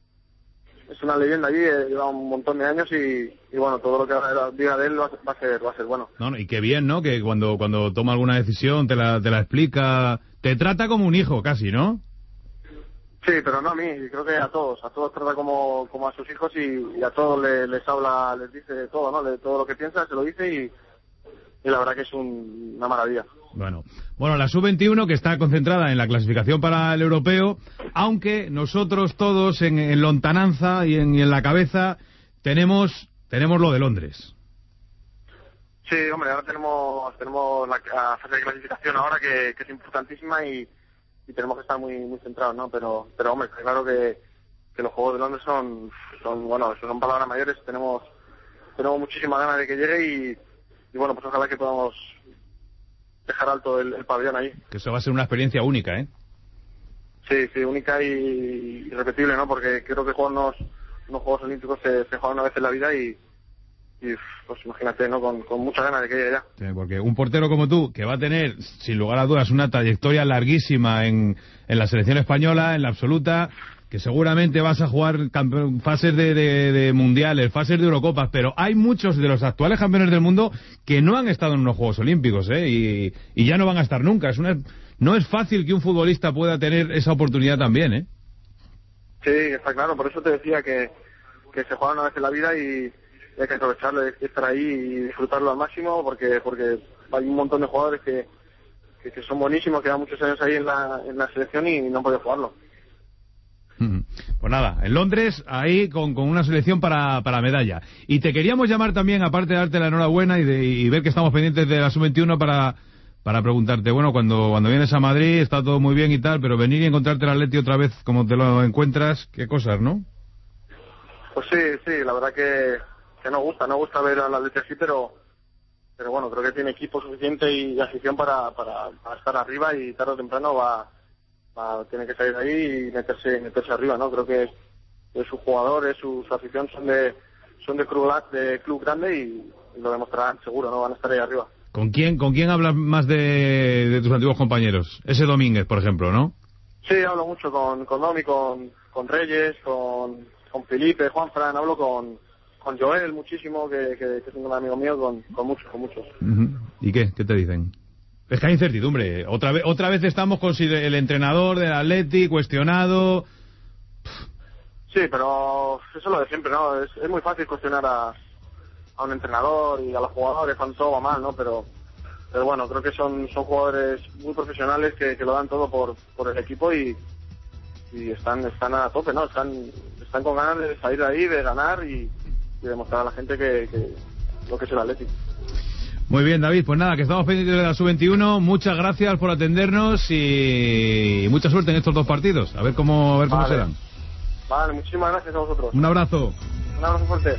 es una leyenda allí, eh, lleva un montón de años y, y bueno, todo lo que diga de él va, a- va a ser, va a ser bueno. No, no, y qué bien, ¿no? Que cuando, cuando toma alguna decisión te la, te la explica. Te trata como un hijo, casi, ¿no? Sí, pero no a mí, creo que a todos, a todos trata como, como a sus hijos y, y a todos le- les habla, les dice de todo, ¿no? De todo lo que piensa, se lo dice y, y la verdad que es un- una maravilla. Bueno, bueno, la sub veintiuno que está concentrada en la clasificación para el europeo, aunque nosotros todos en, en lontananza y en, y en la cabeza tenemos, tenemos lo de Londres. Sí, hombre, ahora tenemos tenemos la, la fase de clasificación ahora que, que es importantísima y, y tenemos que estar muy muy centrados, ¿no? Pero, pero hombre, está claro que, que los Juegos de Londres son, son, bueno, son palabras mayores, tenemos tenemos muchísimas ganas de que llegue y, y bueno, pues ojalá que podamos dejar alto el, el pabellón ahí. Que eso va a ser una experiencia única, ¿eh? Sí, sí, única y irrepetible, ¿no? Porque creo que jugar unos, unos Juegos Olímpicos se, se juegan una vez en la vida y, y pues imagínate, ¿no? Con, con muchas ganas de que llegue ya. Sí, porque un portero como tú, que va a tener, sin lugar a dudas, una trayectoria larguísima en, en la selección española, en la absoluta, que seguramente vas a jugar campe- fases de, de, de mundiales, fases de Eurocopas, pero hay muchos de los actuales campeones del mundo que no han estado en unos Juegos Olímpicos, ¿eh? y, y ya no van a estar nunca. Es una, no es fácil que un futbolista pueda tener esa oportunidad también, ¿eh? Sí, está claro, por eso te decía que, que se juega una vez en la vida y hay que aprovecharlo, hay que estar ahí y disfrutarlo al máximo, porque porque hay un montón de jugadores que, que, que son buenísimos, que llevan muchos años ahí en la, en la selección y no han podido jugarlo. Pues nada, en Londres, ahí con, con una selección para, para medalla. Y te queríamos llamar también, aparte de darte la enhorabuena y, de, y ver que estamos pendientes de la sub veintiuno, para, para preguntarte, bueno, cuando, cuando vienes a Madrid está todo muy bien y tal, pero venir y encontrarte el Atleti otra vez como te lo encuentras, qué cosas, ¿no? Pues sí, sí, la verdad que, que nos gusta, nos gusta ver al Atleti así, pero pero bueno, creo que tiene equipo suficiente y afición para, para, para estar arriba, y tarde o temprano va... Va, tiene que salir de ahí y meterse meterse arriba, ¿no? Creo que, que sus jugadores, su, su afición son de son de club, de club grande y, y lo demostrarán seguro, ¿no? Van a estar ahí arriba. ¿Con quién con quién hablas más de, de tus antiguos compañeros? Ese Domínguez, por ejemplo, ¿no? Sí, hablo mucho con, con Domi, con, con Reyes, con, con Felipe, Juanfran, hablo con, con Joel muchísimo, que, que, que es un amigo mío, con, con muchos, con muchos. Uh-huh. ¿Y qué? ¿Qué te dicen? Es que hay incertidumbre. Otra vez, otra vez estamos con si el entrenador del Atleti cuestionado. Sí, pero eso es lo de siempre, ¿no? Es, es muy fácil cuestionar a, a un entrenador y a los jugadores cuando todo va mal, ¿no? Pero, pero bueno, creo que son son jugadores muy profesionales que, que lo dan todo por, por el equipo y, y están están a tope, ¿no? Están están con ganas de salir de ahí, de ganar y, y demostrar a la gente que, que lo que es el Atleti. Muy bien, David, pues nada, que estamos pendientes de la sub veintiuno. Muchas gracias por atendernos y mucha suerte en estos dos partidos. A ver cómo, a ver cómo Vale. se dan. Vale, muchísimas gracias a vosotros. Un abrazo. Un abrazo fuerte.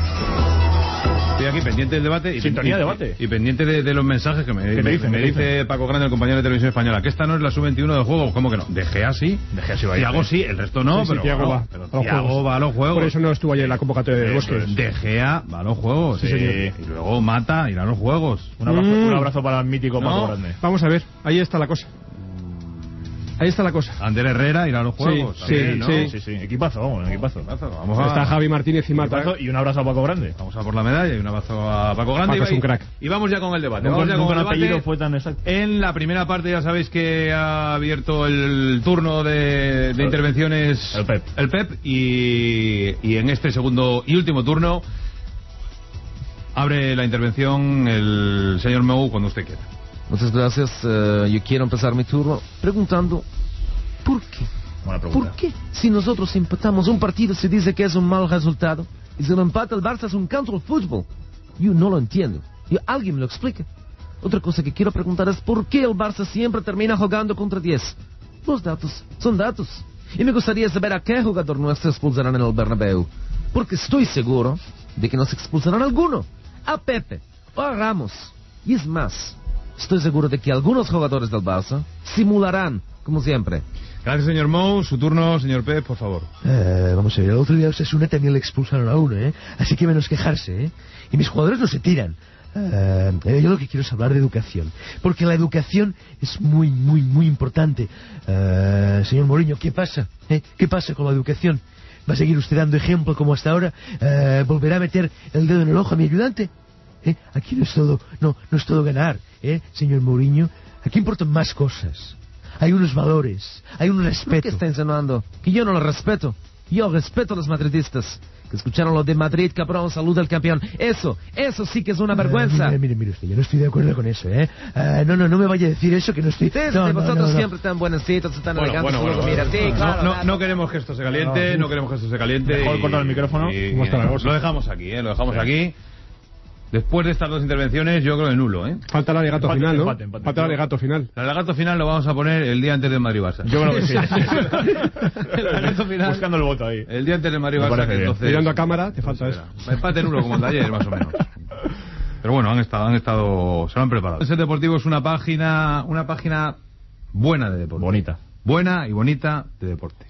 Estoy aquí pendiente del debate y, Sintonía y, debate. y pendiente de, de los mensajes que me, ¿Qué te me, dicen? me ¿Qué te dice dicen? Paco Grande, el compañero de Televisión Española, que esta no es la sub veintiuno del juego. ¿Cómo que no? De Gea sí. De Gea sí va a ir, Thiago ¿eh? sí, el resto no, Sí, sí, pero, Thiago bueno, va pero a los Thiago juegos. va a los juegos. Por eso no estuvo ayer en la convocatoria de Eso Bosque. es. De Gea va a los juegos. Sí, eh, señor. y luego Mata irá a los juegos. Un abrazo, Mm. un abrazo para el mítico Paco No. Grande. Vamos a ver, ahí está la cosa. Ahí está la cosa. Ander Herrera irá a los juegos. Sí, también, sí, ¿no? sí. Sí, sí, equipazo, vamos, equipazo. Vamos a... Está Javi Martínez y Mata. Equipazo y un abrazo a Paco Grande. Vamos a por la medalla y un abrazo a Paco Grande. Paco es y, un crack. Y vamos ya con el debate. Nunca, Vamos ya con nunca el el debate. apellido fue tan exacto. En la primera parte ya sabéis que ha abierto el turno de, de intervenciones El Pep. el Pep y, y en este segundo y último turno abre la intervención el señor Mou cuando usted quiera. Muchas gracias. Eh, yo quiero empezar mi turno preguntando ¿por qué? Buena pregunta. ¿Por qué si nosotros empatamos un partido se dice que es un mal resultado y si lo empata el Barça es un counter fútbol? Yo no lo entiendo. Yo, ¿alguien me lo explica? Otra cosa que quiero preguntar es ¿por qué el Barça siempre termina jugando contra diez? Los datos son datos. Y me gustaría saber a qué jugador nuestro expulsarán en el Bernabéu. Porque estoy seguro de que nos expulsarán alguno. A Pepe o a Ramos. Y es más, estoy seguro de que algunos jugadores del Barça simularán, como siempre. Gracias, señor Mou. Su turno, señor Pep, por favor. Eh, vamos a ver, el otro día a Osasuna también le expulsaron a uno, ¿eh? Así que menos quejarse, ¿eh? Y mis jugadores no se tiran. Eh, eh, yo lo que quiero es hablar de educación. Porque la educación es muy, muy, muy importante. Eh, señor Mourinho, ¿qué pasa? ¿Eh? ¿Qué pasa con la educación? ¿Va a seguir usted dando ejemplo como hasta ahora? Eh, ¿Volverá a meter el dedo en el ojo a mi ayudante? ¿Eh? Aquí no es todo, no, no es todo ganar, ¿eh, señor Mourinho? Aquí importan más cosas. Hay unos valores, hay un respeto. ¿Qué está insinuando? Que yo no lo respeto. Yo respeto a los madridistas. Que escucharon lo de Madrid, cabrón, salud del campeón. Eso, eso sí que es una vergüenza. Uh, mire, mire, mire usted, yo no estoy de acuerdo con eso, ¿eh? Uh, no, no, no me vaya a decir eso que no estoy... Ustedes no, de no, vosotros no, no. siempre tan buenecitos, tan Bueno, elegantes. bueno, luego bueno, mira, sí, no, claro, no, claro. no queremos que esto se caliente, no, queremos que esto se caliente. Mejor y- cortar el micrófono. y- ¿Cómo está la cosa? Lo dejamos aquí, ¿eh? Lo dejamos aquí. Después de estas dos intervenciones, yo creo que nulo, ¿eh? Falta el alegato Empate, final, ¿no? empate, empate. Falta el alegato final. El alegato final lo vamos a poner el día antes del Madrid-Barça. Yo creo que sí. El alegato final. Buscando el voto ahí. El día antes del Me Madrid-Barça, parece que bien. entonces... Mirando a cámara, te falta entonces eso. era empate nulo como el de ayer, más o menos. Pero bueno, han estado, han estado, se lo han preparado. El Set Deportivo es una página, una página buena de deporte. Bonita. Buena y bonita de deporte.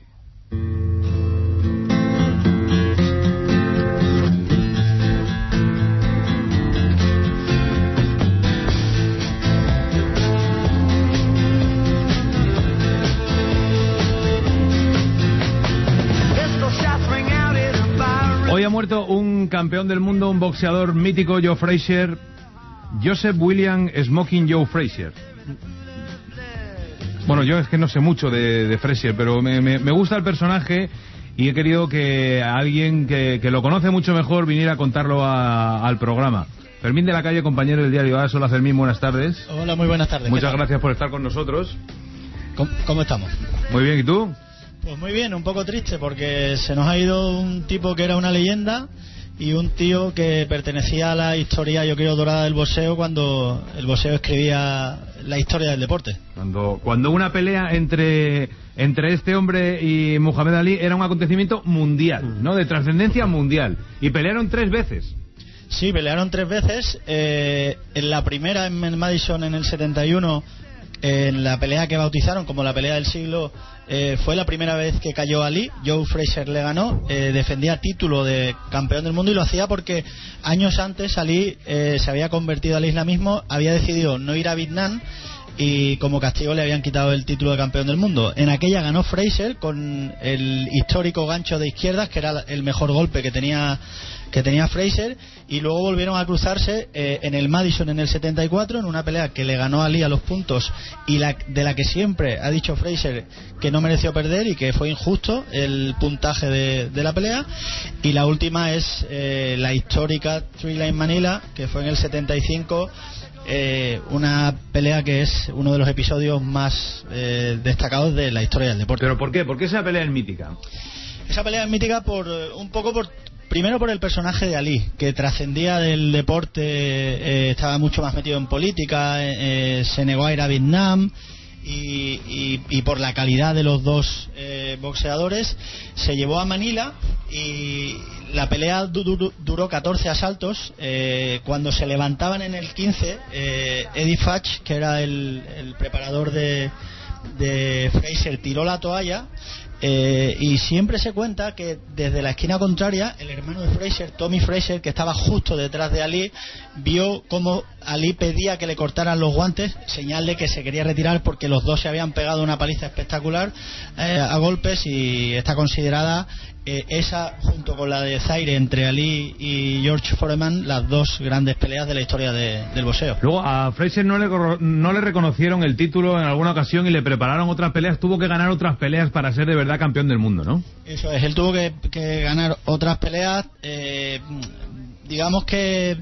muerto un campeón del mundo, un boxeador mítico, Joe Frazier, Joseph William Smoking Joe Frazier. Bueno, yo es que no sé mucho de, de Frazier, pero me, me, me gusta el personaje y he querido que alguien que, que lo conoce mucho mejor viniera a contarlo a, al programa. Fermín de la Calle, compañero del diario A S. Hola Fermín, buenas tardes. Hola, muy buenas tardes. Muchas gracias por estar con nosotros. ¿Cómo, cómo estamos? Muy bien, ¿y tú? Pues muy bien, un poco triste porque se nos ha ido un tipo que era una leyenda y un tío que pertenecía a la historia, yo creo, dorada del boxeo, cuando el boxeo escribía la historia del deporte. Cuando, cuando una pelea entre, entre este hombre y Muhammad Ali era un acontecimiento mundial, ¿no? De trascendencia mundial. Y pelearon tres veces. Sí, pelearon tres veces. Eh, en la primera en Madison en el setenta y uno, en la pelea que bautizaron como la pelea del siglo, eh, fue la primera vez que cayó Ali. Joe Frazier le ganó, eh, defendía título de campeón del mundo y lo hacía porque años antes Ali eh, se había convertido al islamismo, había decidido no ir a Vietnam y como castigo le habían quitado el título de campeón del mundo. En aquella ganó Frazier con el histórico gancho de izquierdas, que era el mejor golpe que tenía que tenía Frazier, y luego volvieron a cruzarse eh, en el Madison en el setenta y cuatro, en una pelea que le ganó a Ali a los puntos y la, de la que siempre ha dicho Frazier que no mereció perder y que fue injusto el puntaje de, de la pelea. Y la última es eh, la histórica Thriller in Manila, que fue en el setenta y cinco, eh, una pelea que es uno de los episodios más eh, destacados de la historia del deporte. ¿Pero por qué? ¿Por qué esa pelea es mítica? Esa pelea es mítica por un poco por primero por el personaje de Ali, que trascendía del deporte, eh, estaba mucho más metido en política, eh, se negó a ir a Vietnam, y, y, y por la calidad de los dos eh, boxeadores se llevó a Manila y la pelea du du duró catorce asaltos. Eh, cuando se levantaban en el quince, eh, Eddie Futch, que era el, el preparador de, de Frazier, tiró la toalla. Eh, y siempre se cuenta que desde la esquina contraria el hermano de Frazier, Tommy Frazier, que estaba justo detrás de Ali, vio cómo Ali pedía que le cortaran los guantes, señal de que se quería retirar porque los dos se habían pegado una paliza espectacular eh, a golpes, y está considerada eh, esa, junto con la de Zaire entre Ali y George Foreman, las dos grandes peleas de la historia de, del boxeo. Luego a Frazier no le, no le reconocieron el título en alguna ocasión y le prepararon otras peleas, tuvo que ganar otras peleas para ser de verdad campeón del mundo, ¿no? Eso es, él tuvo que, que ganar otras peleas. Eh, digamos que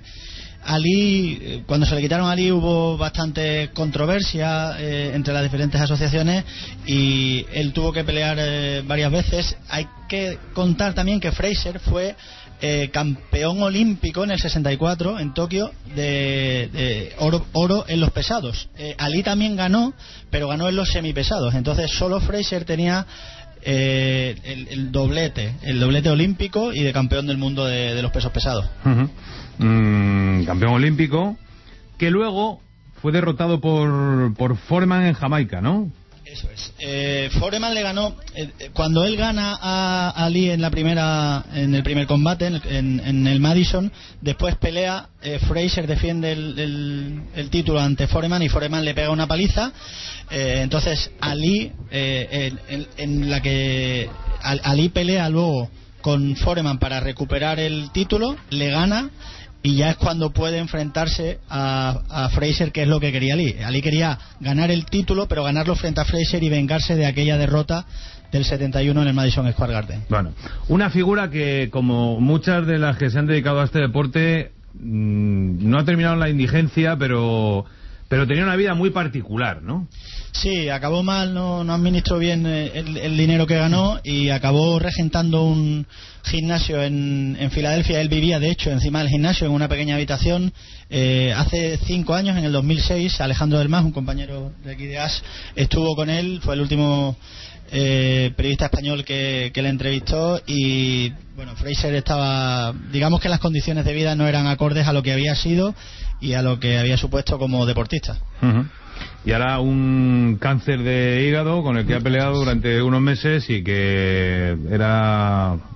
Ali, cuando se le quitaron a Ali, hubo bastante controversia eh, entre las diferentes asociaciones y él tuvo que pelear eh, varias veces. Hay que contar también que Frazier fue eh, campeón olímpico en el sesenta y cuatro en Tokio de, de oro, oro en los pesados. Eh, Ali también ganó, pero ganó en los semipesados. Entonces solo Frazier tenía Eh, el, el doblete el doblete olímpico y de campeón del mundo de, de los pesos pesados. Uh-huh. mm, campeón olímpico que luego fue derrotado por, por Foreman en Jamaica, ¿no? Eso es. Eh, Foreman le ganó eh, cuando él gana a Ali en la primera en el primer combate en, en, en el Madison. Después pelea, eh, Frazier defiende el, el, el título ante Foreman y Foreman le pega una paliza. Eh, entonces Ali eh, en, en la que Ali pelea luego con Foreman para recuperar el título, le gana y ya es cuando puede enfrentarse a, a Frazier, que es lo que quería Ali. Ali quería ganar el título, pero ganarlo frente a Frazier y vengarse de aquella derrota del setenta y uno en el Madison Square Garden. Bueno, una figura que, como muchas de las que se han dedicado a este deporte, mmm, no ha terminado en la indigencia, pero pero tenía una vida muy particular, ¿no? Sí, acabó mal, no, no administró bien el, el dinero que ganó y acabó regentando un gimnasio en, en Filadelfia. Él vivía, de hecho, encima del gimnasio, en una pequeña habitación. Eh, hace cinco años, en el dos mil seis, Alejandro del Mas, un compañero de aquí de A S, estuvo con él, fue el último eh, periodista español que, que le entrevistó, y bueno, Frazier estaba, digamos que las condiciones de vida no eran acordes a lo que había sido y a lo que había supuesto como deportista. Uh-huh. Y ahora un cáncer de hígado con el que ha peleado durante unos meses y que era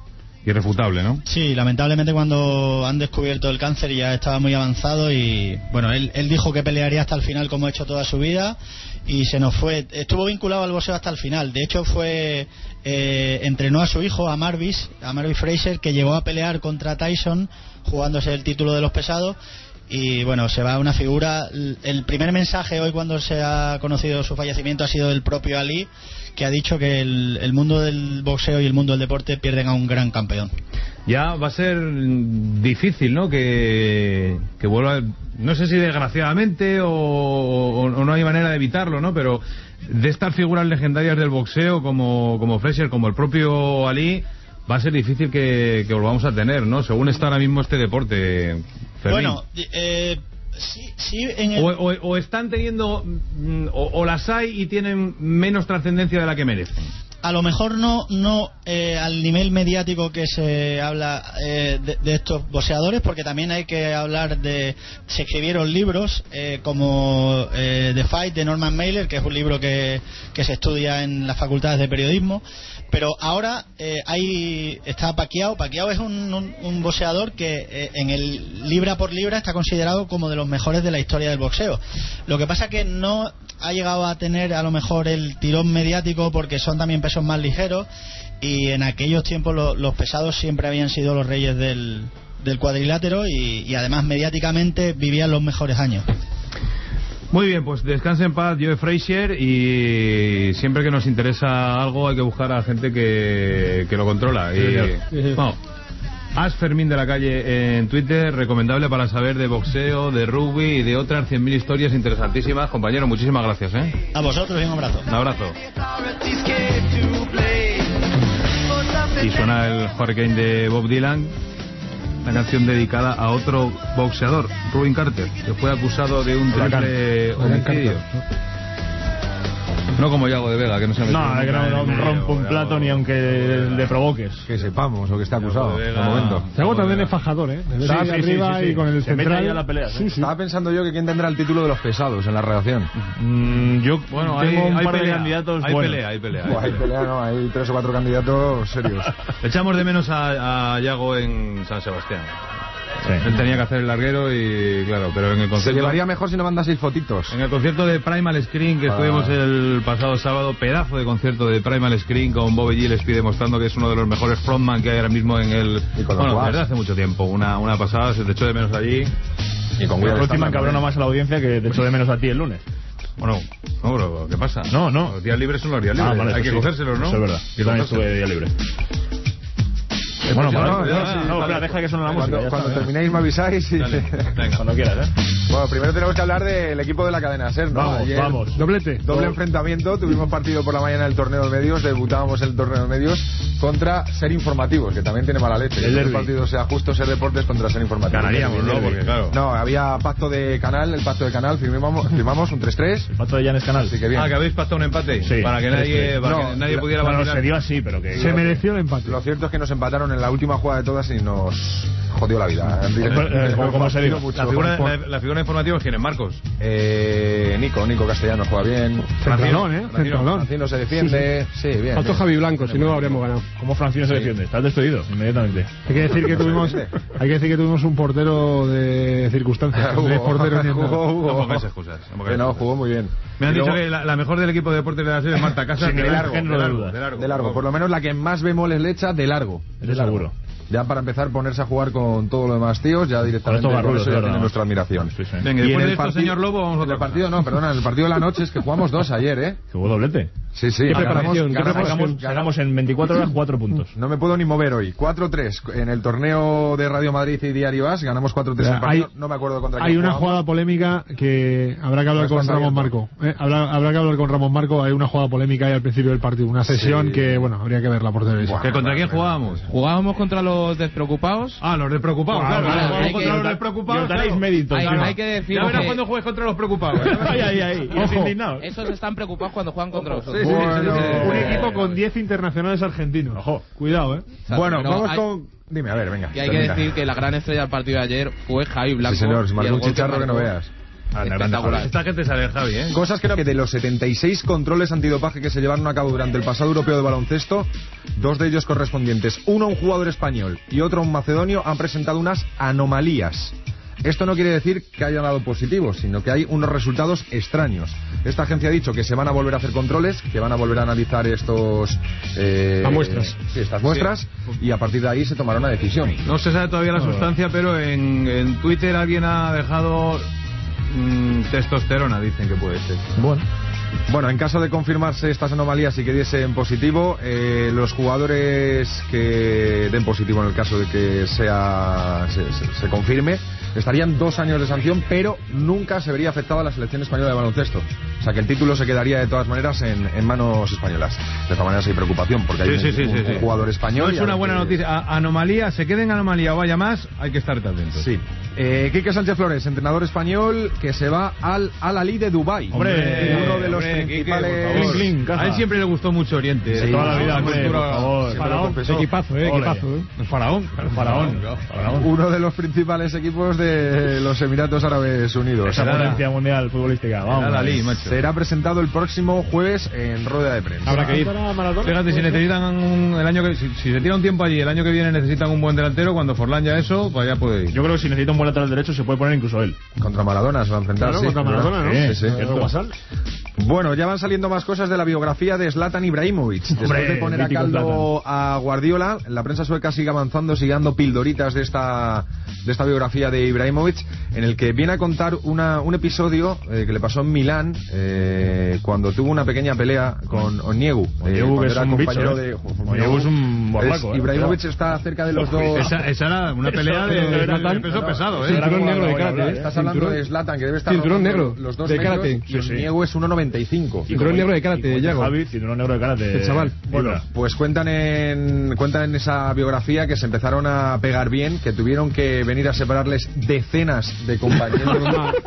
irrefutable, ¿no? Sí, lamentablemente cuando han descubierto el cáncer ya estaba muy avanzado y bueno, él, él dijo que pelearía hasta el final como ha hecho toda su vida y se nos fue. Estuvo vinculado al boxeo hasta el final. De hecho fue eh, entrenó a su hijo, a Marvis, a Marvis Fraser, que llegó a pelear contra Tyson jugándose el título de los pesados. Y bueno, se va una figura. El primer mensaje hoy cuando se ha conocido su fallecimiento ha sido del propio Ali, que ha dicho que el, el mundo del boxeo y el mundo del deporte pierden a un gran campeón. Ya va a ser difícil, ¿no? Que, que vuelva, no sé si desgraciadamente o, o, o no hay manera de evitarlo, ¿no? Pero de estas figuras legendarias del boxeo como, como Fraser, como el propio Ali, va a ser difícil que, que volvamos a tener, ¿no? Según está ahora mismo este deporte, Fermín. Bueno, eh, sí, sí en el... o, o, o están teniendo, o, o las hay y tienen menos trascendencia de la que merecen. A lo mejor no no eh, al nivel mediático que se habla eh, de, de estos boxeadores, porque también hay que hablar de... Se escribieron libros eh, como eh, The Fight de Norman Mailer, que es un libro que, que se estudia en las facultades de periodismo. Pero ahora eh, hay está Pacquiao. Pacquiao es un, un, un boxeador que eh, en el libra por libra está considerado como de los mejores de la historia del boxeo. Lo que pasa que no ha llegado a tener a lo mejor el tirón mediático porque son también pesos más ligeros y en aquellos tiempos lo, los pesados siempre habían sido los reyes del, del cuadrilátero y, y además mediáticamente vivían los mejores años. Muy bien, pues descanse en paz Joe Frazier y siempre que nos interesa algo hay que buscar a gente que, que lo controla. Y, bueno, As Fermín de la Calle en Twitter, recomendable para saber de boxeo, de rugby y de otras cien mil historias interesantísimas. Compañero, muchísimas gracias, ¿eh? A vosotros y un abrazo. Un abrazo. Y suena el Hurricane de Bob Dylan, una canción dedicada a otro boxeador, Rubin Carter, que fue acusado de un triple homicidio. No como Yago de Vega, que no se ha No, que no, no rompe un plato ni aunque le provoques. Que sepamos o que está acusado en el momento. Yago también es fajador, ¿eh? Está sí, sí, arriba sí, sí, sí. Y con el se central. mete a la pelea, ¿sí? Sí, sí. Estaba pensando yo que quién tendrá el título de los pesados en la redacción. Mm, yo bueno, tengo hay, un hay par pelea, de candidatos hay buenos. pelea, hay pelea, hay Buah, hay pelea. pelea, no, hay tres o cuatro candidatos serios. Echamos de menos a, a Yago en San Sebastián. Sí. Él tenía que hacer el larguero y claro, pero en el concierto... Se llevaría mejor si no mandaseis fotitos. En el concierto de Primal Screen que ah. estuvimos el pasado sábado, pedazo de concierto de Primal Screen con Bobby Gillespie demostrando que es uno de los mejores frontman que hay ahora mismo en el... Y con bueno, los desde hace mucho tiempo, una, una pasada, se te echó de menos allí. Y con la última encabrona más a la audiencia que te echó de menos a ti el lunes. Bueno, no, bro, ¿qué pasa? No, no. Los días libres son los días libres, ah, vale, hay que sí. cogérselos, ¿no? Eso es verdad, yo también estuve de día libre. Bueno, no, no, no, no, no, espera, deja que suene la cuando, música. Cuando está, terminéis me avisáis y... Dale, venga. Cuando quieras, ¿eh? Bueno, primero tenemos que hablar del equipo de la cadena SER, ¿no? Vamos, Ayer, vamos, doblete. Doble enfrentamiento, tuvimos partido por la mañana del torneo de medios, debutábamos en el torneo de medios contra Ser Informativos, que también tiene mala leche. El, el partido sea justo Ser Deportes contra Ser Informativos. Ganaríamos, ¿no? Porque claro. No, había pacto de canal, el pacto de canal, firmamos, firmamos un tres tres. El pacto de Llanes Canal. Así que bien. Ah, que habéis pactado un empate. Sí. Para que nadie, para no, que nadie la, pudiera bueno, abandonar. se dio así, pero que... Se mereció el empate. Lo cierto es que nos empataron en la última jugada de todas y nos jodió la vida. Eh, ¿Cómo se dio? La figura, la, la figura informativa es quién es Marcos. Eh, Nico, Nico Castellanos juega bien. Centralón, ¿eh? Centralón. Francino se defiende. Sí, sí. sí bien. Faltó Javi Blanco, si no habríamos ganado. ¿Cómo Francino se defiende? Estás despedido inmediatamente. Hay que decir que tuvimos, hay que decir que tuvimos un portero de circunstancias. Hugo, de portero jugó, Hugo. No pongáis excusas. No, que no, jugó muy bien. Me han y dicho luego, que la, la mejor del equipo de deportes de la serie es Marta Casas. Sí, de, de, largo, largo, de, largo, de largo. De largo. Por lo menos la que más bemoles le echa, de largo. Eso seguro. Ya para empezar ponerse a jugar con todo lo demás tíos, ya directamente con por eso ya claro, tiene no. nuestra admiración. Sí, sí. Venga, y después en de el esto, partido, señor Lobo, vamos a en el partido, no, perdona, en el partido de la noche es que jugamos dos ayer, ¿eh? Que hubo doblete. Sí, sí. ¿Qué ganamos, preparación? ¿Qué ganamos, preparación? ganamos, Sacamos en veinticuatro horas cuatro puntos. No me puedo ni mover hoy. cuatro tres en el torneo de Radio Madrid y Diario As, ganamos cuatro tres en el partido. Hay, no me acuerdo contra quién Hay una jugamos. jugada polémica que habrá que hablar No con está Ramón abierto. Marco. Eh, habrá, habrá que hablar con Ramón Marco. Hay una jugada polémica ahí al principio del partido. Una sesión Sí. que, bueno, habría que verla por televisión. ¿Que contra quién jugábamos? Jugábamos contra los despreocupados. Ah, los despreocupados, claro. claro, Jugábamos hay contra que- los despreocupados. Jordanéis Claro. Medington, Hay, claro. hay que decir Ya verás que cuando juegues contra los preocupados. Ahí, ahí, ahí. Y los Ojo. indignados. esos están preocupados cuando juegan contra Sí, nosotros. sí, sí, Bueno, sí, sí. Un equipo con diez internacionales argentinos. Ojo, cuidado, eh. O sea, Bueno, pero vamos hay- con... Dime, a ver, venga. Y hay que termina. decir que la gran estrella del partido de ayer fue Javi Blanco. Sí, señor, se y marcó el un gol que chicharro que no marcó veas. espectacular. Esta gente sabe, Javi, ¿eh? Cosas que, que de los setenta y seis controles antidopaje que se llevaron a cabo durante el pasado europeo de baloncesto, dos de ellos correspondientes, uno a un jugador español y otro a un macedonio, han presentado unas anomalías. Esto no quiere decir que hayan dado positivos, sino que hay unos resultados extraños. Esta agencia ha dicho que se van a volver a hacer controles, que van a volver a analizar estos... Eh, a muestras. Sí, estas muestras, sí. Y a partir de ahí se tomará una decisión. No se sabe todavía la sustancia, pero en, en Twitter alguien ha dejado mmm, testosterona, dicen que puede ser. Bueno. Bueno, en caso de confirmarse estas anomalías y que diesen positivo, eh, los jugadores que den positivo en el caso de que sea se, se, se confirme, estarían dos años de sanción, pero nunca se vería afectada a la selección española de baloncesto. O sea que el título se quedaría de todas maneras en, en manos españolas. De todas maneras hay preocupación porque hay sí, un, sí, sí, un, sí, un sí. jugador español. No es una buena noticia. A, anomalía, se quede en anomalía o vaya más, hay que estar atentos. Sí. Eh, Quique Sánchez Flores, entrenador español que se va al Al-Ahly de Dubái. Hombre, uno de los hombre, principales. Quique, por favor. A él siempre le gustó mucho Oriente. Sí, toda la vida, hombre, por favor. Faraón, equipazo, eh, equipazo. Eh. El faraón, el faraón. Faraón. Uno de los principales equipos de los Emiratos Árabes Unidos. Esa potencia mundial futbolística. Vamos. Al-Ahly, macho. Será presentado el próximo jueves en rueda de prensa. Habrá que ir. Fíjate, si necesitan un, el año que si, si se tira un tiempo allí, el año que viene necesitan un buen delantero, cuando Forlán ya eso, pues ya puede ir. Yo creo que si necesita un buen lateral derecho se puede poner incluso él. Contra Maradona se va a enfrentar. Claro, sí, contra Maradona, ¿no? Sí, sí. sí. Bueno, ya van saliendo más cosas de la biografía de Zlatan Ibrahimovic. Después Hombre, de poner a caldo a Guardiola, la prensa sueca sigue avanzando, sigue dando pildoritas de esta de esta biografía de Ibrahimovic, en el que viene a contar una, un episodio eh, que le pasó en Milán eh, cuando tuvo una pequeña pelea con Onyegu. Onyegu eh, es era un compañero bicho, de... ¿eh? Onyegu es un borraco. Es, Ibrahimovic eh, está cerca de los dos... Esa, esa era una pelea de, de, de, de peso no, pesado, ¿eh? Cinturón negro de karate, ¿eh? Estás hablando de Zlatan, que debe estar... Cinturón negro los dos de metros, karate. Y Onyegu es uno noventa y cinco. Cinturón negro de karate, Yago. Javi, cinturón negro de karate. El chaval. Bueno, pues cuentan en, cuentan en esa biografía que se empezaron a pegar bien, que tuvieron que venir a separarles decenas de compañeros,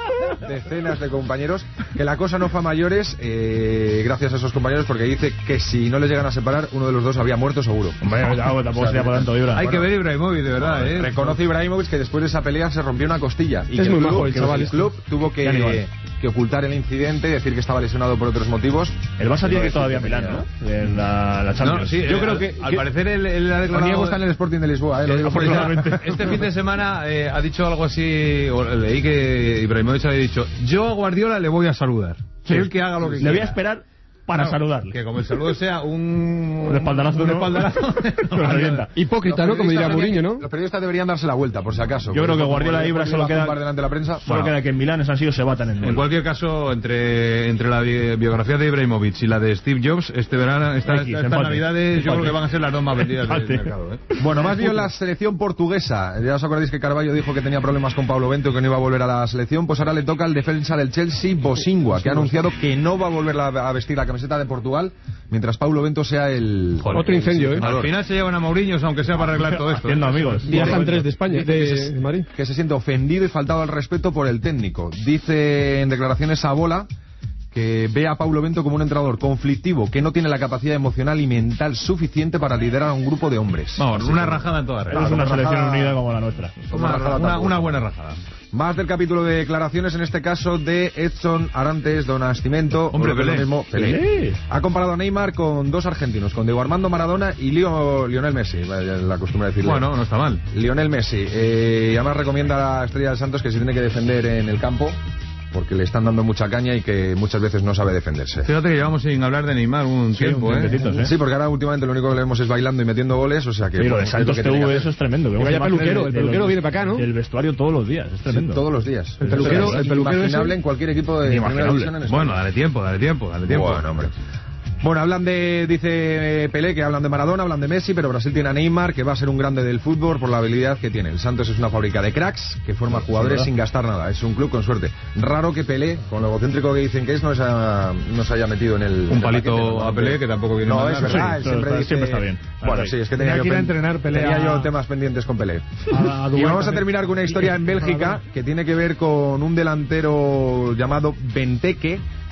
decenas de compañeros, que la cosa no fue a mayores eh, gracias a esos compañeros, porque dice que si no les llegan a separar, uno de los dos había muerto seguro. Hombre, tampoco o sea, sería por tanto Ibra. Hay bueno, que ver Ibrahimovic, de verdad, ¿eh? Reconoce Ibrahimovic que después de esa pelea se rompió una costilla y es que muy el club, majo el que chaval. el club tuvo que, que ocultar el incidente, decir que estaba lesionado por otros motivos. El Barça tiene que todavía Milán, ¿no? En la, la Champions. No, sí, yo eh, creo al, que al parecer él, él ha declarado... Onyegu está en el Sporting de Lisboa, ¿eh? Lo digo este fin de semana eh, ha dicho algo así, o leí que Ibrahimovic había dicho: yo a Guardiola le voy a saludar, sí. Él que haga lo que le quiera. Le voy a esperar para no, saludarle. Que como el saludo sea un... un espaldarazo. Un espaldarazo. No, no, hipócrita, ¿no? Como diría Mourinho, ¿no? Los periodistas deberían darse la vuelta, por si acaso. Yo creo que Guardiola e Ibra solo queda... delante de la prensa. Solo bueno, queda que en Milán esos han sido se batan en el En cualquier caso, entre, entre la bi biografía de Ibrahimovic y la de Steve Jobs, este verano, esta, X, estas navidades, yo creo que van a ser las dos más vendidas del mercado, ¿eh? Bueno, más bien la selección portuguesa. Ya os acordáis que Carvalho dijo que tenía problemas con Paulo Bento, que no iba a volver a la selección. Pues ahora le toca al defensa del Chelsea, Bosingua, que ha anunciado que no va a volver a vestir la camiseta de Portugal mientras Paulo Bento sea el... Joder, otro incendio, ¿eh? Al final se llevan a Mourinho, aunque sea para arreglar todo esto. Siendo amigos. Viajan tres de España, de, que se, de Madrid. Que se siente ofendido y faltado al respeto por el técnico. Dice en declaraciones a Bola que ve a Paulo Bento como un entrenador conflictivo, que no tiene la capacidad emocional y mental suficiente para liderar a un grupo de hombres. Vamos, Así una que, rajada en toda regla. Es una selección rajada, unida como la nuestra. Una, una, una, una buena rajada. Más del capítulo de declaraciones, en este caso de Edson Arantes do Nascimento. Hombre, Pelé. Lo mismo, Pelé. Pelé. Ha comparado a Neymar con dos argentinos, con Diego Armando Maradona y Leo, Lionel Messi. La costumbre de decirle. Bueno, no está mal. Lionel Messi. Eh, y además recomienda a la Estrella del Santos que se tiene que defender en el campo, porque le están dando mucha caña y que muchas veces no sabe defenderse. Fíjate que llevamos sin hablar de Neymar un sí, tiempo, un ¿eh? ¿eh? Sí, porque ahora últimamente lo único que le vemos es bailando y metiendo goles, o sea que... Sí, lo de Santos T V, eso es tremendo. Que vaya peluquero, el peluquero viene para acá, ¿no? El vestuario todos los días, es tremendo. Sí, todos los días. El peluquero, el peluquero imaginable ese... en cualquier equipo de primera división en España. Bueno, dale tiempo, dale tiempo, dale tiempo. Bueno, hombre. Bueno, hablan de, dice Pelé, que hablan de Maradona, hablan de Messi, pero Brasil tiene a Neymar, que va a ser un grande del fútbol por la habilidad que tiene. El Santos es una fábrica de cracks que forma jugadores sin gastar nada. Es un club con suerte. Raro que Pelé, con lo egocéntrico que dicen que es, no se haya, no se haya metido en el... Un palito paquete, ¿no? A Pelé, que tampoco viene no, mal. No, es verdad, sí, él siempre, está, dice... siempre está bien. Bueno, sí, sí, es que tenía, yo, que ir a entrenar Pelé tenía a... yo temas pendientes con Pelé. A, a y vamos a terminar con una historia en Bélgica que tiene que ver con un delantero llamado Benteke,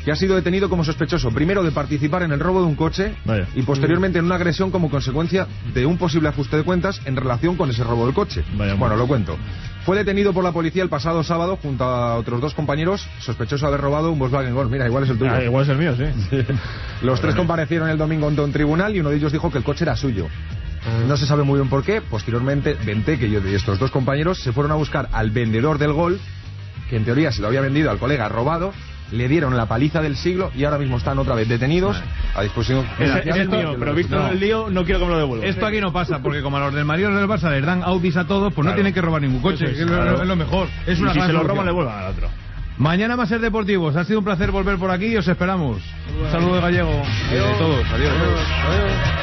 que ha sido detenido como sospechoso, primero de participar en el robo de un coche Vaya. y posteriormente en una agresión como consecuencia de un posible ajuste de cuentas en relación con ese robo del coche. Vaya, bueno, bueno. lo cuento. Fue detenido por la policía el pasado sábado junto a otros dos compañeros, sospechoso de haber robado un Volkswagen Golf. Mira, igual es el tuyo. Ah, igual es el mío, sí. Los tres comparecieron el domingo ante un tribunal y uno de ellos dijo que el coche era suyo. No se sabe muy bien por qué. Posteriormente, Benteke y estos dos compañeros se fueron a buscar al vendedor del Golf, que en teoría se lo había vendido al colega robado, le dieron la paliza del siglo y ahora mismo están otra vez detenidos a disposición. Ese es el mío, pero visto No. el lío, no quiero que me lo devuelva. Esto aquí no pasa, porque como a los del Madrid y los del Barça les dan Audis a todos, pues Claro. no tienen que robar ningún coche, Eso es, que es lo- claro. es lo mejor. Es Y una si gran se lo solución. roban, le vuelvan al otro. Mañana más ser deportivos. Ha sido un placer volver por aquí y os esperamos. Un saludo de Gallego. Y de todos. Adiós. Adiós.